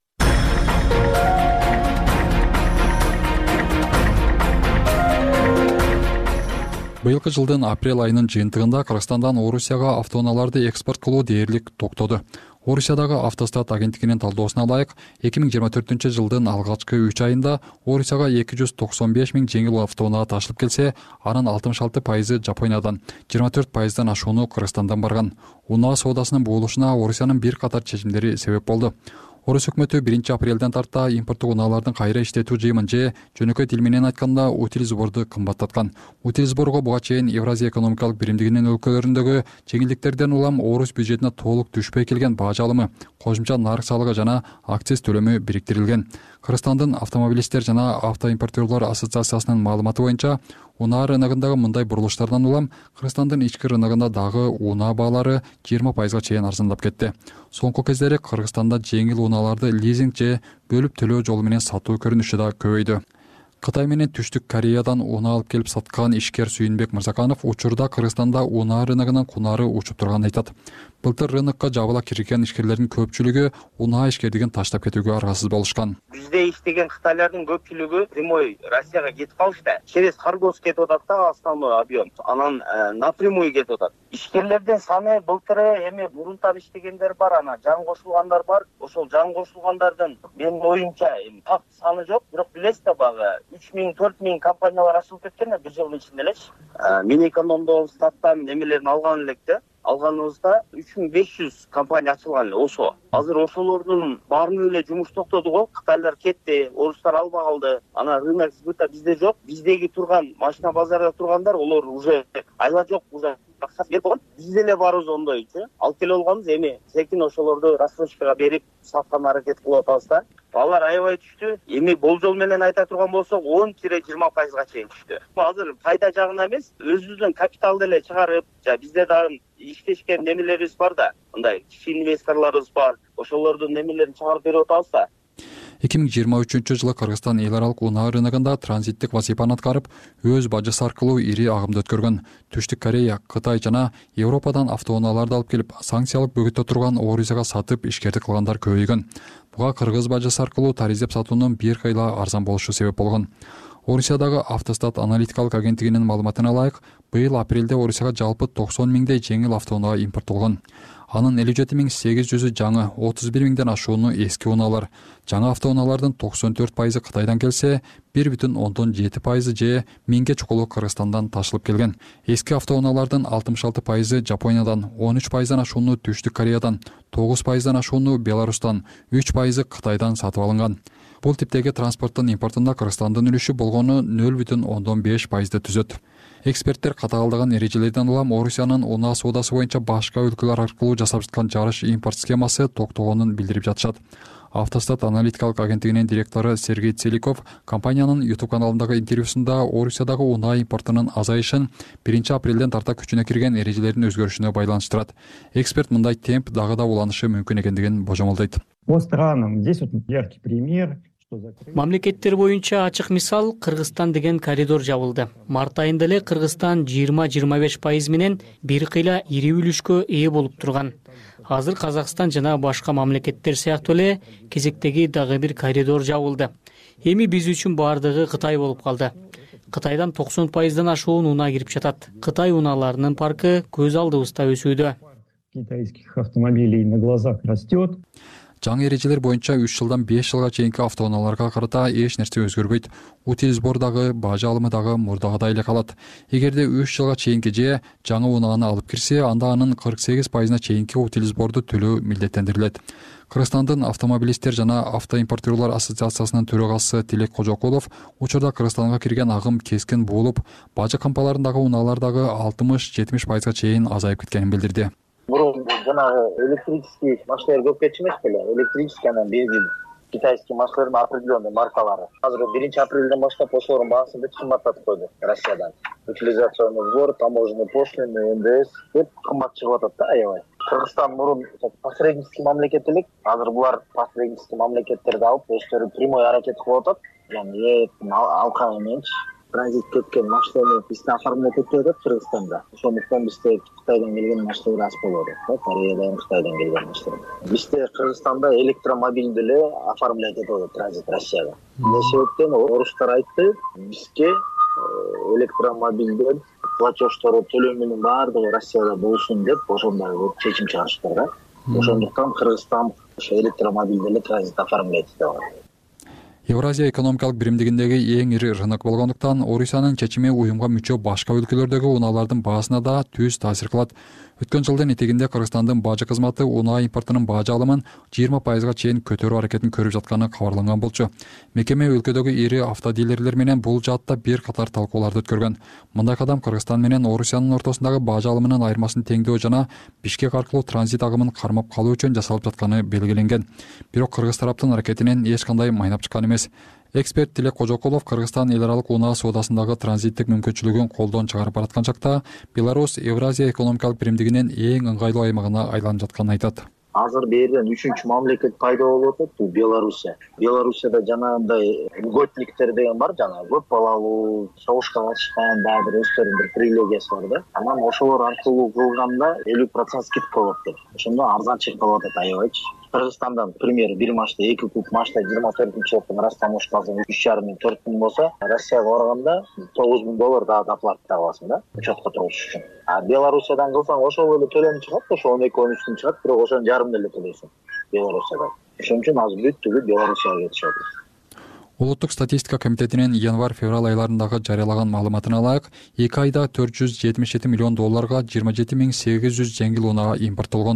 Быйылкы жылдын апрель айынын жыйынтыгында Кыргызстандан Орусияга автоунааларды экспорт кылуу дээрлик токтоду. Орусиядагы автостат агенттигинин талдоосуна ылайык, 2024 жылдын алгачкы 3 айында Орусияга 295 миң жеңил автоунаа ташылып келсе, анын 66% Жапониядан, 24% ашууну Кыргызстандан барган. Унаа соодасынын буулушуна Орусиянын бир катар чечимдери себеп болду. Орус өкмөтү 1 апрелден тарта импорттук унаалардын кайра иштетүү жыйымын же жөнөкөй тил менен айтканда утил сборду кымбаттаткан. Утил сборго буга чейин Евразия экономикалык биримдигинин өлкөлөрүндөгү жеңилдиктерден улам Орус бюджетине толук түшпөй келген баа жалымы, кошумча нарык салыгы жана акциз төлөмү бириктирилген. Кыргызстандын автомобилисттер жана автоимпортерлор ассоциациясынын маалыматы боюнча, унаа рыногундагы мындай бурулуштардан улам Кыргызстандын ички рыногунда дагы унаа баалары 20% чейин арзандап кетти. Соңку кездери Кыргызстанда жеңил унааларды лизинг же бөлүп төлөө жолу менен сатуу көрүнүшү да көбөйдү. Кытай менен Түштүк Кореядан унаа алып келип саткан ишкер Сүйүнбек Мырзаканов учурда Кыргызстанда унаа рыногунун кунары учуп турганын айтат. Былтыр рынокко жабыла кирген ишкерлердин көпчүлүгү унаа ишкерлигин таштап кетүүгө аргасыз болушкан. Бизде иштеген кытайлардын көпчүлүгү прямой Россияга кетип калышты. Через Харгос кетип атат да основной объем. Анан напрямую кетип атат. Ишкерлердин саны былтыры эми мурунтан иштегендер бар, анан жан кошулгандар бар. Ошол жан кошулгандардын менин оюмча так саны жок, бирок билесиз да багы 3 миң 4 миң компаниялар ачылып кеткен бир жылдын ичинде элечи. Минэкономдон статтан немелерин алган электе. Алганыбызда 3500 компания ачылган эле ошо. Азыр ошолордун баарынын эле жумуш токтоду го. Кытайлар кетти, орустар албай калды. Ана рынок сбыта бизде жок. Биздеги турган машина базарда тургандар, олор уже айла жок, уже акчасы берип койгон. Биз деле барыбыз ондойчу. Алып келип алганбыз. Эми секин ошолорду рассрочкага берип саткан аракет кылып атабыз да. Алар аябай түштү. Эми болжол менен айта турган болсок 10-20% чейин түштү. Азыр пайда жагына эмес, өзүбүздүн капиталды эле чыгарып, бизде дагы иштешкен немелерибиз бар да, мындай кичи инвесторлорубуз бар. Ошолордун немелерин чыгарып берип атабыз да. 2023 жылы Кыргызстан эл аралык унаа рыногунда транзиттик вазифаны аткарып, өз бажасы аркылуу ири агымды өткөргөн. Түштүк Корея, Кытай жана Европадан автоунааларды алып келип, санкциялык бөгөттө турган Орусияга сатып ишкердик кылгандар көбөйгөн. Буга кыргыз бажасы аркылуу тариздеп сатуунун бир кыйла арзан болушу себеп болгон. Орусиядагы Автостат аналитикалык агенттигинин маалыматына ылайык, быйыл апрелде Орусияга жалпы 90 миңдей жеңил автоунаа импорттолгон. Анын 57.800-ü жаңы, 31 миңден ашууну эски унаалар. Жаңы автоунаалардын 94% Кытайдан келсе, 1,7% же 1000 чукулу Кыргызстандан ташылып келген. Эски автоунаалардын 66% Жапониядан, 13% ашууну Түштүк Кореядан, 9% ашууну Беларустан, 3% Кытайдан сатып алынган. Бул типтеги транспорттун импортунда Кыргызстандын үлүшү болгону 0,5% түзөт. Эксперттер катаалдаган эрежелерден улам Орусиянын унаа соодасы боюнча башка өлкөлөр аркылуу жасап жаткан жарыш импорт схемасы токтогонун билдирип жатышат. Автостат аналитикалык агенттигинин директору Сергей Целиков компаниянын YouTube каналындагы интервьюсунда Орусиядагы унаа импортунун азайышын 1 апрелден тарта күчүнө кирген эрежелердин өзгөрүшүнө байланыштырат. Эксперт мындай темп дагы да уланышы мүмкүн экендигин божомолдойт. По странам здесь вот яркий пример. Мамлекеттер боюнча ачык мисал Кыргызстан деген коридор жабылды. Март айында эле Кыргызстан 20-25% менен бир кыйла ири үлүшкө ээ болуп турган. Азыр Казакстан жана башка мамлекеттер сыяктуу эле кезектеги дагы бир коридор жабылды. Эми биз үчүн бардыгы Кытай болуп калды. Кытайдан 90%дан ашуун унаа кирип жатат. Кытай унааларынын паркы көз алдыбызда өсүүдө. Китайских автомобилей на глазах растет. Жаңы эрежелер боюнча 3 жылдан 5 жылга чейинки автоунааларга карата эч нерсе өзгөрбөйт. Утил сбор дагы, бажа алымы дагы мурдагыдай эле калат. Эгерде 3 жылга чейинки же жаңы унааны алып кирсе, анда анын 48%на чейинки утил сборду төлөө милдеттендирилет. Кыргызстандын автомобилисттер жана автоимпортерлор ассоциациясынын төрагасы Тилек Кожокулов учурда Кыргызстанга кирген агым кескин болуп, бажа кампаларындагы унаалардагы 60-70%га чейин азайып кеткенин билдирди. Мурун жанагы электрический машиналар көп кетчү эмес беле? Электрический анан бензин, китайский машиналардын определенный маркалары. Азыр 1 апрелден баштап ошолордун баасын бүт кымбаттатып койду Россиядан. Утилизационный сбор, таможенный пошлины, НДС деп кымбат чыгып атат да аябай. Кыргызстан мурун посреднический мамлекет элек, азыр булар посреднический мамлекеттерди алып, өздөрү прямой аракет кылып атат. Яны алкагы менен транзит кеткен машинаны бизде оформлять этип атат Кыргызстанда. Ошондуктан бизде Кытайдан келген машиналар аз болот. Кореядан, Кытайдан келген машиналар. Бизде Кыргызстанда электромобилди эле оформлять этип атат транзит Россияга. Эмне себептен орустар айтты, бизге электромобилден платеждору төлөмүнүн баардыгы Россияда болсун деп ошондой чечим чыгарышты да. Ошондуктан Кыргызстан ошо электромобилди эле транзит оформлять этип атат. Евразия экономикалык биримдигиндеги эң ири рынок болгондуктан Орусиянын чечими уюмга мүчө башка өлкөлөрдөгү унаалардын баасына да түз таасир кылат. Өткөн жылдын этегинде Кыргызстандын бажы кызматы унаа импортунун бажы алымын 20%га чейин көтөрүү аракетин көрүп жатканы кабарланган болчу. Мекеме өлкөдөгү ири автодилерлер менен бул жаатта бир катар талкууларды өткөргөн. Мындай кадам Кыргызстан менен Орусиянын ортосундагы бажы алымынын айырмасын теңдөө жана Бишкек аркылуу транзит агымын кармап калуу үчүн жасалып жатканы белгиленген. Бирок кыргыз тараптын аракетинен эч кандай майнап чыккан эмес. Эксперт Тилек Кожокулов Кыргызстан эл аралык унаа соодасындагы транзиттик мүмкүнчүлүгүн колдон чыгарып бараткан чакта Беларусь Евразия экономикалык биримдигинин эң ыңгайлуу аймагына айланып жатканын айтат. Азыр берден 3-чү мамлекет пайда болуп атат, бул Белоруссия. Белоруссияда жанагындай льготниктер деген бар, жана көп балалуу, согушка катышкан, дагы бир өздөрүнүн бир привилегиясы бар да. Анан ошолор аркылуу кылганда 50% скидка болот деп. Ошондо арзан чыгып атат аябайчы. Кыргызстандан, пример, бир машта 2 куб машта 24-жылдын растаможкасы 3,5-4 миң болсо, Россияга барганда $9,000 дагы доплата аласың да, учетко туруш үчүн. А Белоруссиядан кылсаң ошол эле төлөм чыгат, ошо 12-13 чыгат, бирок ошонун жарымын эле төлөйсүң Белоруссияда. Ошон үчүн азыр бүт түгүл Белоруссияга кетишип атат. Улуттук статистика комитетинин январь-февраль айларындагы жарыялаган маалыматына ылайык, 2 айда $477 миллион 27.800 жеңил унаа импорттолгон.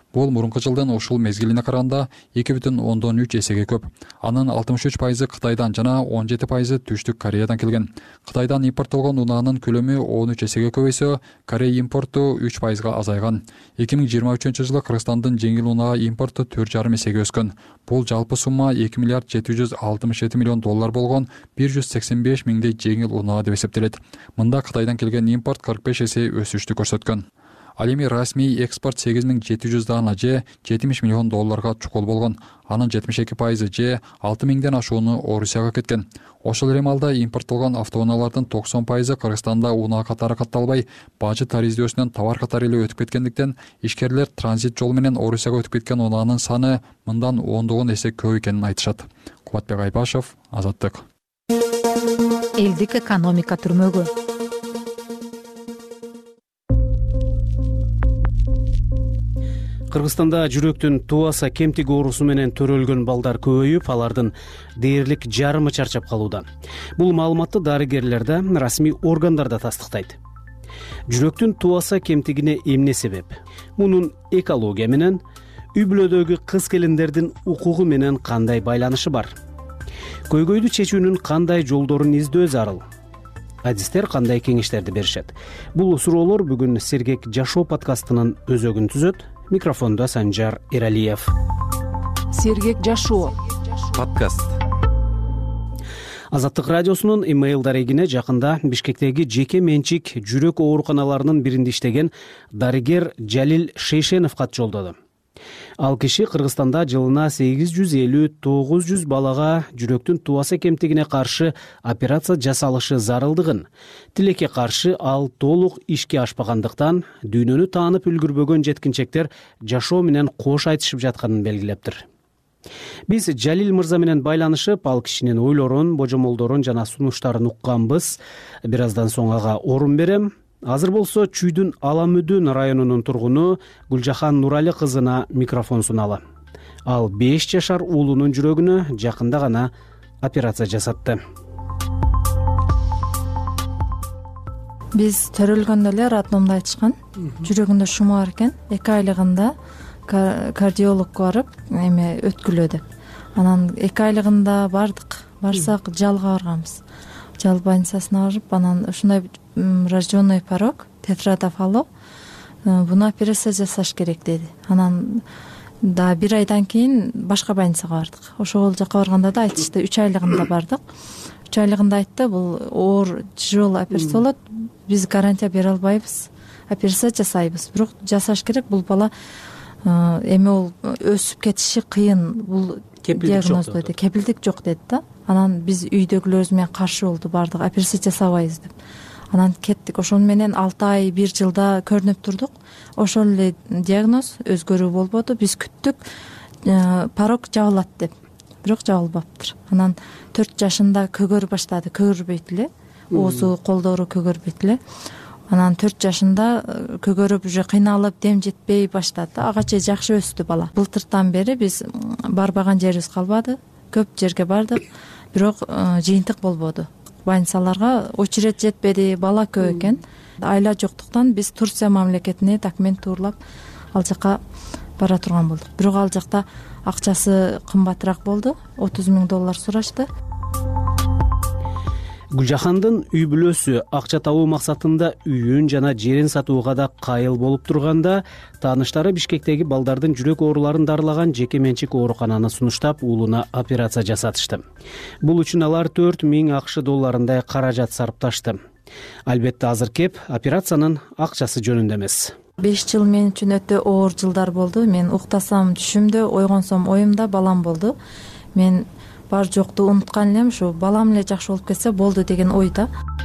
бул мурунку жылдын ушул мезгилине караганда 2,3 эсеге көп. Анын 63% Кытайдан жана 17% Түштүк Кореядан келген. Кытайдан импорттолгон унаанын көлөмү 13 эсеге көбөйсө, Корея импорту 3%га азайган. 2023 жылы Кыргызстандын жеңил унаа импорту 4,5 эсеге өскөн. Бул жалпы сумма 2 миллиард 767 миллион доллар болгон 185 миңдей жеңил унаа деп эсептелет. Мында Кытайдан келген импорт 45 эсе өсүштү көрсөткөн. Ал эми расмий экспорт 8700 дана же 70 миллион долларга чукул болгон. Анын 72% же 6000ден ашууну Орусияга кеткен. Ошол эле маалда импорттолгон автоунаалардын 90% Кыргызстанда унаа катары катталбай, бажы тариздөсүнөн товар катары эле өтүп кеткендиктен, ишкерлер транзит жол менен Орусияга өтүп кеткен унаанын саны мындан 10 эсе көп экенин айтышат. Кубатбек Айбашев, Азаттык. Элдик экономика түрмөгү. Кыргызстанда жүрөктүн туаса кемтиги оорусу менен төрөлгөн балдар көбөйүп, алардын дээрлик жарымы чарчап калууда. Бул маалыматты дарыгерлер да, расмий органдар да тастыктайт. Жүрөктүн туаса кемтигине эмне себеп? Мунун экология менен, үй бүлөдөгү кыз келиндердин укугу менен кандай байланышы бар? Көйгөйдү чечүүнүн кандай жолдорун издөө зарыл? Адистер кандай кеңештерди беришет? Бул суроолор бүгүн Сергек жашоо подкастынын өзөгүн түзөт. Микрофондо Санжар Эралиев. Сергек жашоо подкаст. Азаттык радиосунун имейл дарегине жакында Бишкектеги жеке менчик жүрөк ооруканаларынын биринде иштеген дарыгер Жалил Шейшенов кат жолдоду. Ал киши Кыргызстанда жылына 850-900 балага жүрөктүн туаса кемтигине каршы операция жасалышы зарылдыгын, тилекке каршы ал толук ишке ашпагандыктан дүйнөнү таанып үлгүрбөгөн жеткинчектер жашоо менен кош айтышып жатканын белгилептир. Биз Жалил мырза менен байланышып, ал кишинин ойлорун, божомолдорун жана сунуштарын укканбыз. Бир аздан соң ага орун берем. Азыр болсо Чүйдүн Аламүдүн районунун тургуну Гүлжахан Нурали кызына микрофон суналы. Ал 5 жашар уулунун жүрөгүнө жакында гана операция жасатты. Биз төрөлгөндө эле роддомдо айтышкан, жүрөгүндө шума бар экен, 2 айлыгында кардиологко барып, эме өткүлөө деп. Анан 2 айлыгында барсак жалга барганбыз. Жал больницасына барып, анан ушундай рожденный порог, тетрадофало, буну операция жасаш керек деди. Анан да 1 айдан кийин башка больницага бардык. Ошол жака барганда да айтышты, 3 айлыгында бардык. 3 айлыгында айтты, бул оор тяжелый операция болот, биз гарантия бере албайбыз, операция жасайбыз. Бирок жасаш керек, бул бала эми ол өсүп кетиши кыйын, бул диагноз деди, кепилдик жок деди да. Анан биз үйдөгүлөрүбүз менен каршы болду, бардык, операция жасабайбыз деп. Анан кеттик, ошон менен 6 ай 1 жылда көрүнүп турдук. Ошол эле диагноз, өзгөрүү болбоду. Биз күттүк, порог жабылат деп. Бирок жабылбаптыр. Анан 4 жашында көгөрү баштады, көгөрбөйт эле. Оозу, колдору көгөрбөйт эле. Анан 4 жашында көгөрүп, уже кыйналып, дем жетпей баштады. Ага чейин жакшы өстү бала. Былтыртан бери биз барбаган жерибиз калбады. Көп жерге бардык, бирок жыйынтык болбоду. Больницаларга очередь жетпеди, бала көп экен. Айла жоктуктан биз Турция мамлекетине документ тууралап ал жака бара турган болдук. Бирок ал жакта акчасы кымбатыраак болду, 30 000 доллар сурашты. Гүлжахандын үй бүлөсү акча табуу максатында үйүн жана жерин сатууга да кайыл болуп турганда, тааныштары Бишкектеги балдардын жүрөк ооруларын дарылаган жеке менчик оорукананы сунуштап, уулуна операция жасатышты. Бул үчүн алар 4000 АКШ долларындай каражат сарпташты. Албетте азыр кеп операциянын акчасы жөнүндө эмес. 5 жыл мен үчүн өтө оор жылдар болду. Мен уктасам түшүмдө, ойгонсом оюмда балам болду. Мен бар жокту унуткан элем, ушу балам эле жакшы болуп кетсе болду деген ойда.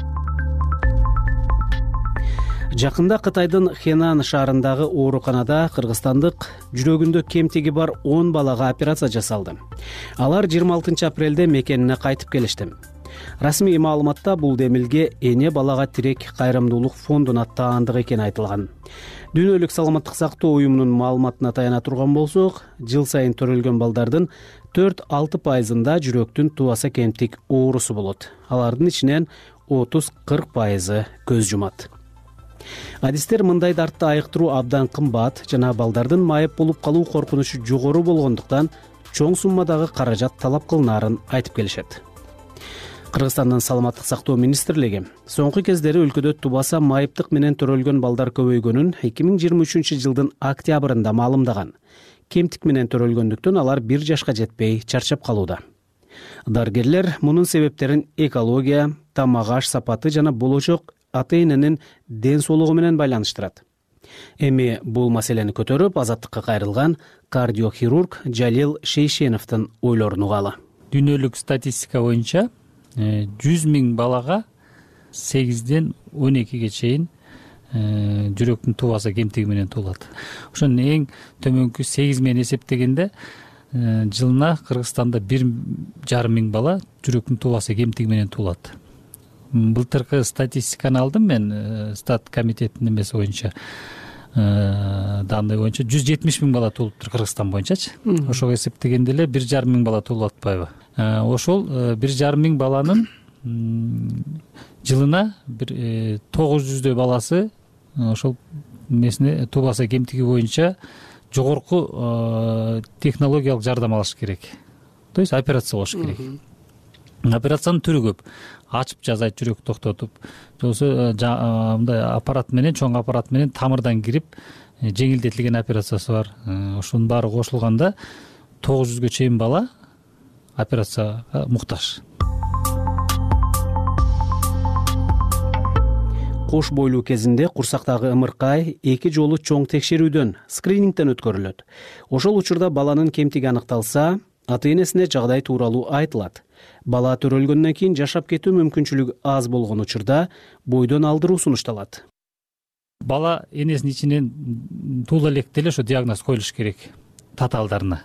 Жакында Кытайдын Хенан шаарындагы ооруканада кыргызстандык жүрөгүндө кемтиги бар 10 балага операция жасалды. Алар 26 апрелде мекенине кайтып келишти. Расмий маалыматта бул демилге эне балага тирек кайрымдуулук фондуна таандык экени айтылган. Дүйнөлүк саламаттык сактоо уюмунун маалыматына таяна турган болсок, жыл сайын төрөлгөн балдардын 4-6%-ында жүрөктүн туаса кемтик оорусу болот. Алардын ичинен 30-40% көз жумат. адистер мындай дартты айыктыруу абдан кымбат жана балдардын майып болуп калуу коркунучу жогору болгондуктан чоң суммадагы каражат талап кылынаарын айтып келишет. Кыргызстандын саламаттык сактоо министрлиги соңку кездери өлкөдө тубаса майыптык менен төрөлгөн балдар көбөйгөнүн 2023 жылдын октябрында маалымдаган. Кемтик менен төрөлгөндүктөн алар 1 жашка жетпей чарчап калууда. Дарыгерлер мунун себептерин экология, тамак аш сапаты жана болочок ата-эненин ден соолугу менен байланыштырат. Эми бул маселени көтөрүп, азаттыкка кайрылган кардиохирург Жалил Шейшеновдун ойлорун угалы. Дүйнөлүк статистика боюнча 100 000 балага 8ден 12ге чейин жүрөктүн тубаса кемтиги менен туулат. Ошонун эң төмөнкү 8 менен эсептегенде жылына Кыргызстанда 1,5 миң бала жүрөктүн тубаса кемтиги менен туулат. Былтыркы статистиканы алдым мен, стат комитетинин эмеси боюнча, данный боюнча 170 000 бала туулуптур Кыргызстан боюнчачы. Ошого эсептегенде эле 1,5 миң бала туулуп атпайбы? Ошол 1,5 миң баланын жылына 900 баласы ошол эмесине тубаса кемтиги боюнча жогорку технологиялык жардам алыш керек. То есть операция кылыш керек. Операциянын түрү көп. Ачып жазайт, жүрөк токтотуп, болсо мындай аппарат менен, чоң аппарат менен тамырдан кирип, жеңилдетилген операциясы бар. Ошонун баары кошулганда 900ге чейин бала операцияга муктаж. Кош бойлуу кезинде курсактагы ымыркай 2 жолу чоң текшерүүдөн, скринингден өткөрүлөт. Ошол учурда баланын кемтиги аныкталса, ата-энесине жагдай тууралуу айтылат. Бала төрөлгөндөн кийин жашап кетүү мүмкүнчүлүгү аз болгон учурда бойдон алдыруу сунушталат. Бала энесинин ичинен туула электе эле ошо диагноз коюлуш керек татаалдарына.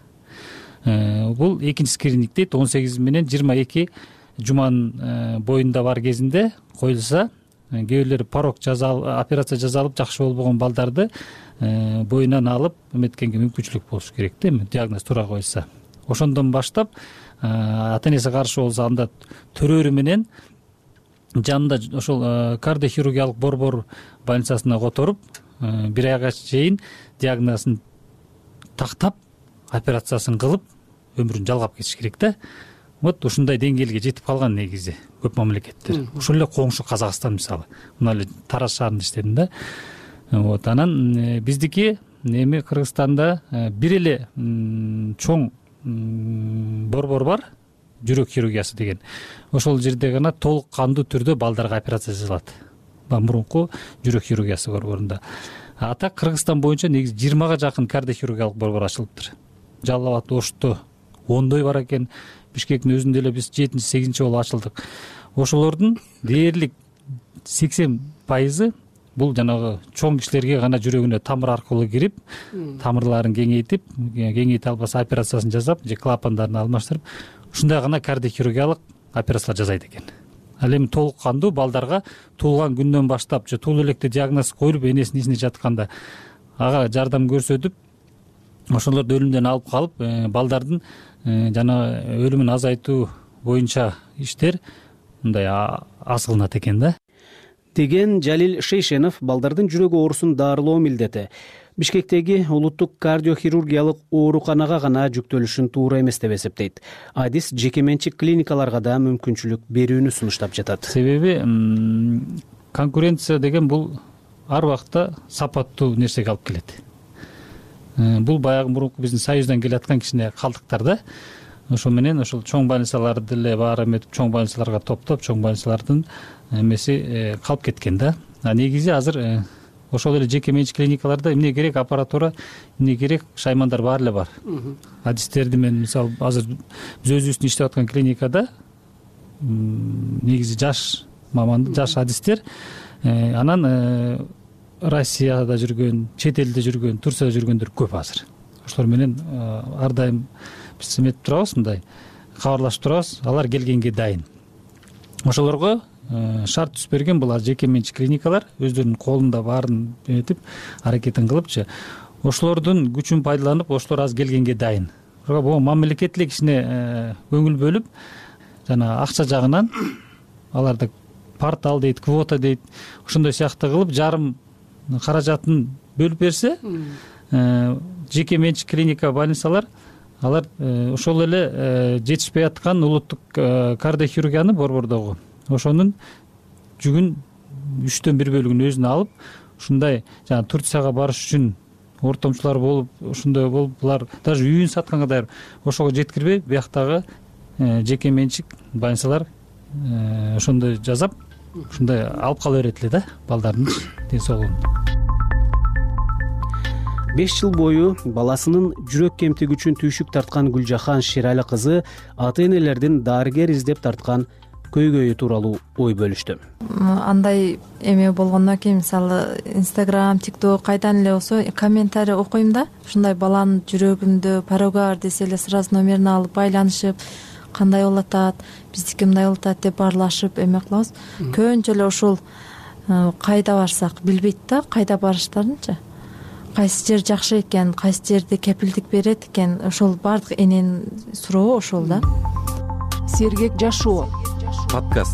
Бул экинчи скрининг дейт, 18 менен 22 жуманын боюнда бар кезинде коюлса, кээ бирлери порог операция жасалып жакшы болбогон балдарды боюнан алып эметкенге мүмкүнчүлүк болуш керек да, диагноз туура коюлса. Ошондон баштап ата-энеси каршы болсо, анда төрөрү менен жанында ошол кардиохирургиялык борбор больницасына которуп, 1 айга чейин диагнозун тактап, операциясын кылып, өмүрүн жалгап кетиш керек да. Вот ушундай деңгээлге жетип калган негизи көп мамлекеттер. Ошол эле коңшу Казакстан мисалы. Мына эле Тараз шаарында иштедим да. Вот анан биздики эми Кыргызстанда бир эле чоң борбор бар, жүрөк хирургиясы деген. Ошол жерде гана толук кандуу түрдө балдарга операция жасалат. Мурунку жүрөк хирургиясы борборунда. Ата Кыргызстан боюнча негизи 20га жакын кардиохирургиялык борбор ачылыптыр. Жалал абад, Ошто 10дой бар экен. Бишкектин өзүндө эле биз 7-8 болуп ачылдык. Ошолордун дээрлик 80% бул жанагы чоң кишилерге гана жүрөгүнө тамыр аркылуу кирип, тамырларын кеңейтип, кеңейте албаса операциясын жасап, же клапандарын алмаштырып, ушундай гана кардиохирургиялык операциялар жасайт экен. Ал эми толук кандуу балдарга туулган күндөн баштап, же туулуу электе диагноз коюлуп, энесинин ичинде жатканда ага жардам көрсөтүп, ошолорду өлүмдөн алып калып, балдардын жана өлүмүн азайтуу боюнча иштер мындай аз кылынат экен да. Деген Жалил Шейшенов балдардын жүрөк оорусун дарылоо милдети Бишкектеги улуттук кардиохирургиялык ооруканага гана жүктөлүшүн туура эмес деп эсептейт. Адис жеке менчик клиникаларга да мүмкүнчүлүк берүүнү сунуштап жатат. Себеби конкуренция деген бул ар убакта сапаттуу нерсеге алып келет. Бул баягы мурунку биздин союздан келаткан кичине калдыктар да. Ошо менен ошол чоң больницаларды деле баары эметип, чоң больницаларга топтоп, чоң больницалардын эмеси калып кеткен да. Негизи азыр ошол эле жеке менчик клиникаларда эмне керек, аппаратура, эмне керек, шаймандар баары эле бар. Адистерди мен мисалы азыр биз өзүбүздүн иштеп аткан клиникада негизи жаш маман, жаш адистер, анан Россияда жүргөн, чет элде жүргөн, Турцияда жүргөндөр көп азыр. Ошолор менен ар дайым биз эметип турабыз, мындай кабарлашып турабыз, алар келгенге дайын. Ошолорго шарт түзүп берген бул жеке менчик клиникалар өздөрүнүн колунда баарын этип аракетин кылыпчы. Ошолордун күчүн пайдаланып, ошолор аз келгенге дайын. Ошого мамлекет эле кичине көңүл бөлүп, жана акча жагынан аларды портал дейт, квота дейт, ошондой сыяктуу кылып жарым каражатын бөлүп берсе, жеке менчик клиника, больницалар алар ошол эле жетишпей аткан улуттук кардиохирургияны Борбордогу ошонун жүгүн 1/3 бөлүгүн өзүнө алып, ушундай жана Турцияга барыш үчүн ортомчулар болуп, ошондой болуп, булар даже үйүн сатканга даяр, ошого жеткирбей, бияктагы жеке менчик больницалар ошондой жасап, ушундай алып кала берет эле да балдардын ден соолугун. 5 жыл бою баласынын жүрөк кемтиги үчүн түйшүк тарткан Гүлжахан Шерали кызы ата-энелердин дарыгер издеп тарткан көйгөйү тууралуу ой бөлүштү. Андай эме болгондон кийин, мисалы Instagram, TikTok кайдан эле болсо комментарий окуйм да, ушундай баланын жүрөгүндө порогу бар десе эле сразу номерин алып байланышып, кандай болуп атат, биздики мындай болуп атат деп баарлашып эме кылабыз. Көбүнчө эле ушул кайда барсак билбейт да, кайда барыштарынчы. Кайсы жер жакшы экен, кайсы жерде кепилдик берет экен, ошол бардык эненин сурообу ошол да. Сергек жашоо подкаст.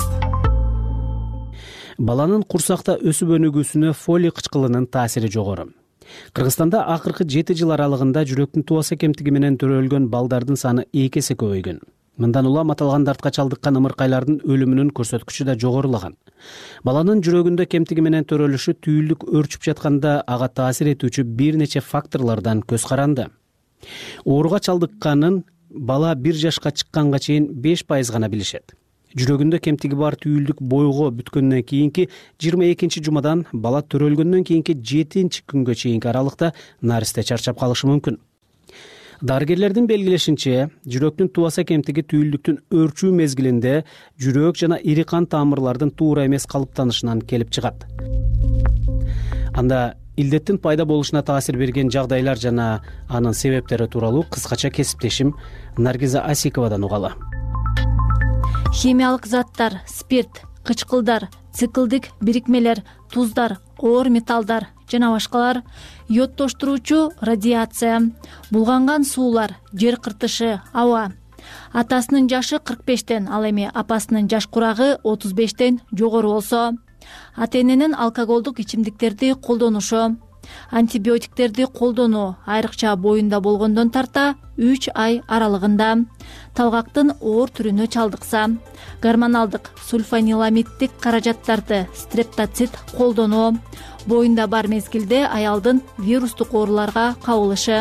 Баланын курсакта өсүп өнүгүүсүнө фолий кычкылынын таасири жогору. Кыргызстанда акыркы 7 жыл аралыгында жүрөктүн тубаса кемтиги менен төрөлгөн балдардын саны 2 эсе көбөйгөн. Мындан улам аталган дартка чалдыккан ымыркайлардын өлүмүнүн көрсөткүчү да жогорулаган. Баланын жүрөгүндө кемтиги менен төрөлүшү түйүлдүк өрчүп жатканда ага таасир этүүчү бир нече факторлордон көз каранды. Ооруга чалдыкканын бала 1 жашка чыкканга чейин 5% гана билишет. Жүрөгүндө кемтиги бар түйүлдүк бойго бүткөндөн кийинки 22 жумадан бала төрөлгөндөн кийинки 7 күнгө чейинки аралыкта наристе чарчап калышы мүмкүн. Дарыгерлердин белгилешинче, жүрөктүн тубаса кемтиги түйүлдүктүн өрчүү мезгилинде жүрөк жана ири кан тамырлардын туура эмес калыптанышынан келип чыгат. Анда илдеттин пайда болушуна таасир берген жагдайлар жана анын себептери тууралуу кыскача кесиптешим Наргиза Асиковадан угалы. Химиялык заттар, спирт, кычкылдар, циклдик бирикмелер, туздар, оор металлдар жана башкалар, йодтоштуруучу радиация, булганган суулар, жер кыртышы, аба. Атасынын жашы 45тен, ал эми апасынын жаш курагы 35тен жогору болсо, ата-эненин алкоголдук ичимдиктерди колдонушу, антибиотиктерди колдонуу айрыкча боюнда болгондон тарта 3 ай аралыгында, талгактын оор түрүнө чалдыкса, гормоналдык сульфаниламиддик каражаттарды стрептоцит колдонуу, боюнда бар мезгилде аялдын вирустук ооруларга кабылышы.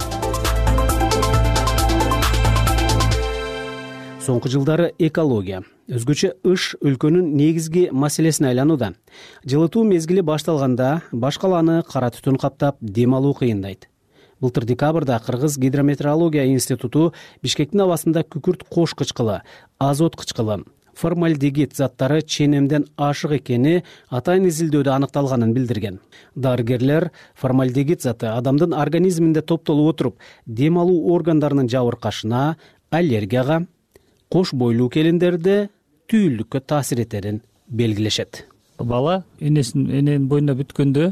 Соңку жылдары экология, өзгөчө ыш өлкөнүн негизги маселесине айланууда. Жылытуу мезгили башталганда баш каланы кара түтүн каптап, дем алуу кыйындайт. Былтыр декабрда Кыргыз гидрометеорология институту Бишкектин абасында күкүрт кош кычкылы, азот кычкылы, формальдегид заттары ченемден ашык экени атайын изилдөөдө аныкталганын билдирген. Дарыгерлер формальдегид заты адамдын организминде топтолуп отуруп, дем алуу органдарынын жабыркашына, аллергияга, кош бойлуу келиндерде түйүлдүккө таасир этерин белгилешет. Бала эненин боюнда бүткөндө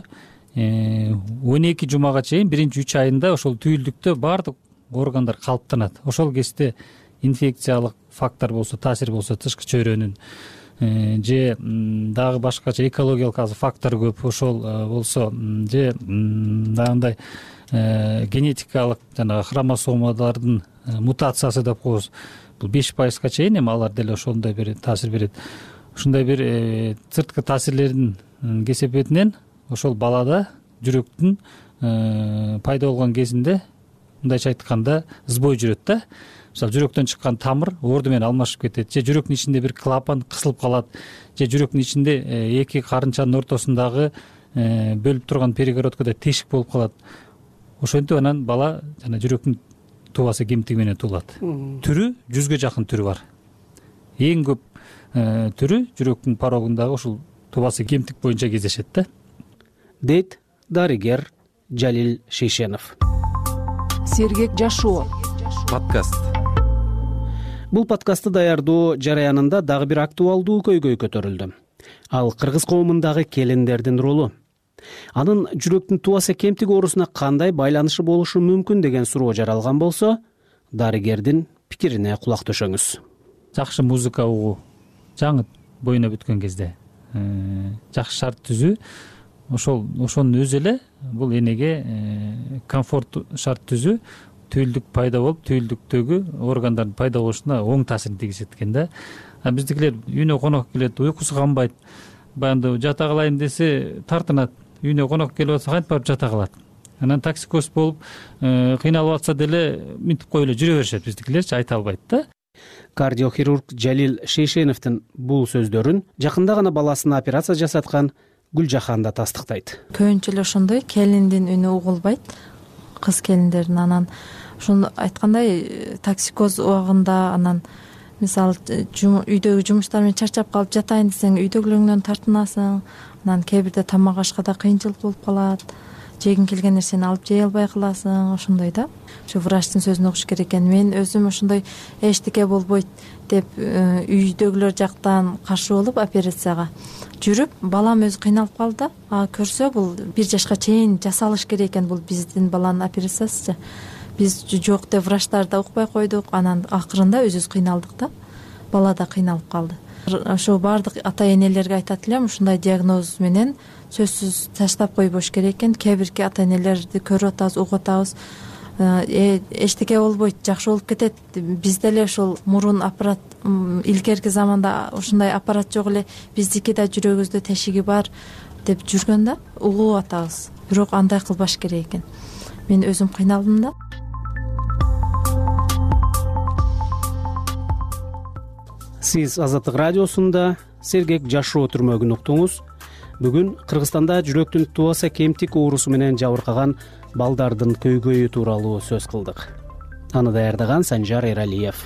12 жумага чейин 1-3 айында ошол түйүлдүктө баардык органдар калыптанат. Ошол кезде инфекциялык фактор болсо, таасир болсо, тышкы чөйрөнүн же дагы башкача экологиялык фактор көп, ошол болсо же дагындай генетикалык жана хромосомалардын мутациясы деп коебуз. Бул 5%га чейин эми алар деле ошондой бир таасир берет. Ушундай бир сырткы таасирлердин кесепетинен ошол балада жүрөктүн пайда болгон кезинде, мындайча айтканда, сбой жүрөт да. Мисалы, жүрөктөн чыккан тамыр орду менен алмашып кетет, же жүрөктүн ичинде бир клапан кысылып калат, же жүрөктүн ичинде эки карынчанын ортосундагы бөлүп турган перегородкада тешик болуп калат. Ошентип анан бала жана жүрөктүн тубасы кемтиги менен туулат. Түрү 100га жакын түрү бар. Эң көп түрү жүрөктүн порогундагы ушул тубасы кемтик боюнча кездешет да. Дейт дарыгер Жалил Шейшенов. Сергек жашоо подкаст. Бул подкастты даярдоо жараянында дагы бир актуалдуу көйгөй көтөрүлдү. Ал кыргыз коомундагы келиндердин ролу. Анын жүрөктүн тубаса кемтиги оорусуна кандай байланышы болушу мүмкүн деген суроо жаралган болсо, дарыгердин пикирине кулак төшөңүз. Жакшы музыка угуу, жаңы боюна бүткөн кезде жакшы шарт түзүү, ошонун өзү эле бул энеге комфорт шарт түзүү түйүлдүк пайда болуп, түйүлдүктөгү органдардын пайда болушуна оң таасирин тийгизет экен да. Биздикилер үйүнө конок келет, уйкусу канбайт, баягы жата калайын десе тартынат, үйүнө конок келип атса кантип барып жата калат. Анан токсикоз болуп кыйналып атса деле минтип коюп эле жүрө беришет, биздикилерчи айта албайт да. Кардиохирург Жалил Шейшеновдун бул сөздөрүн жакында гана баласына операция жасаткан Гүлжахан да тастыктайт. Көбүнчө эле ошондой келиндин үнү угулбайт, кыз келиндердин. Анан ошону айткандай токсикоз убагында анан мисалы үйдөгү жумуштар менен чарчап калып жатайын десең үйдөгүлөрүңдөн тартынасың, анан кээ бирде тамак ашкада кыйынчылык болуп калат, жегиң келген нерсени алып жей албай каласың, ошондой да. Ошо врачтын сөзүн угуш керек экен. Мен өзүм ошондой эчтеке болбойт деп үйдөгүлөр жактан каршы болуп операцияга жүрүп, балам өзү кыйналып калды. Көрсө бул 1 жашка чейин жасалыш керек экен, бул биздин баланын операциясычы. Биз жок деп врачтар да укпай койдук. Анан акырында өзүбүз кыйналдык да. Бала да кыйналып калды. Ошо баардык ата энелерге айтат элем, ушундай диагноз менен сөзсүз таштап койбош керек экен. Кээ бирки ата энелерди көрүп атабыз, угуп атабыз. Эчтеке болбойт, жакшы болуп кетет. Бизде эле ошол мурун аппарат, илгерки заманда ушундай аппарат жок эле, биздики да жүрөгүбүздө тешиги бар деп жүргөн да, угуп атабыз. Бирок андай кылбаш керек экен. Мен өзүм кыйналдым да. Сиз Азаттык радиосунда сергек жашоо түрмөгүн уктуңуз. Бүгүн Кыргызстанда жүрөктүн тубаса кемтик оорусу менен жабыркаган балдардын көйгөйү тууралуу сөз кылдык. Аны даярдаган Санжар Эралиев.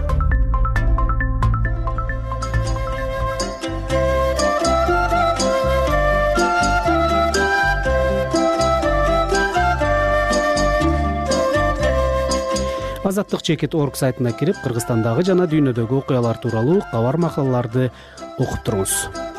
Азаттык.org сайтына кирип, Кыргызстандагы жана дүйнөдөгү окуялар тууралуу кабар макалаларды окуп туруңуз.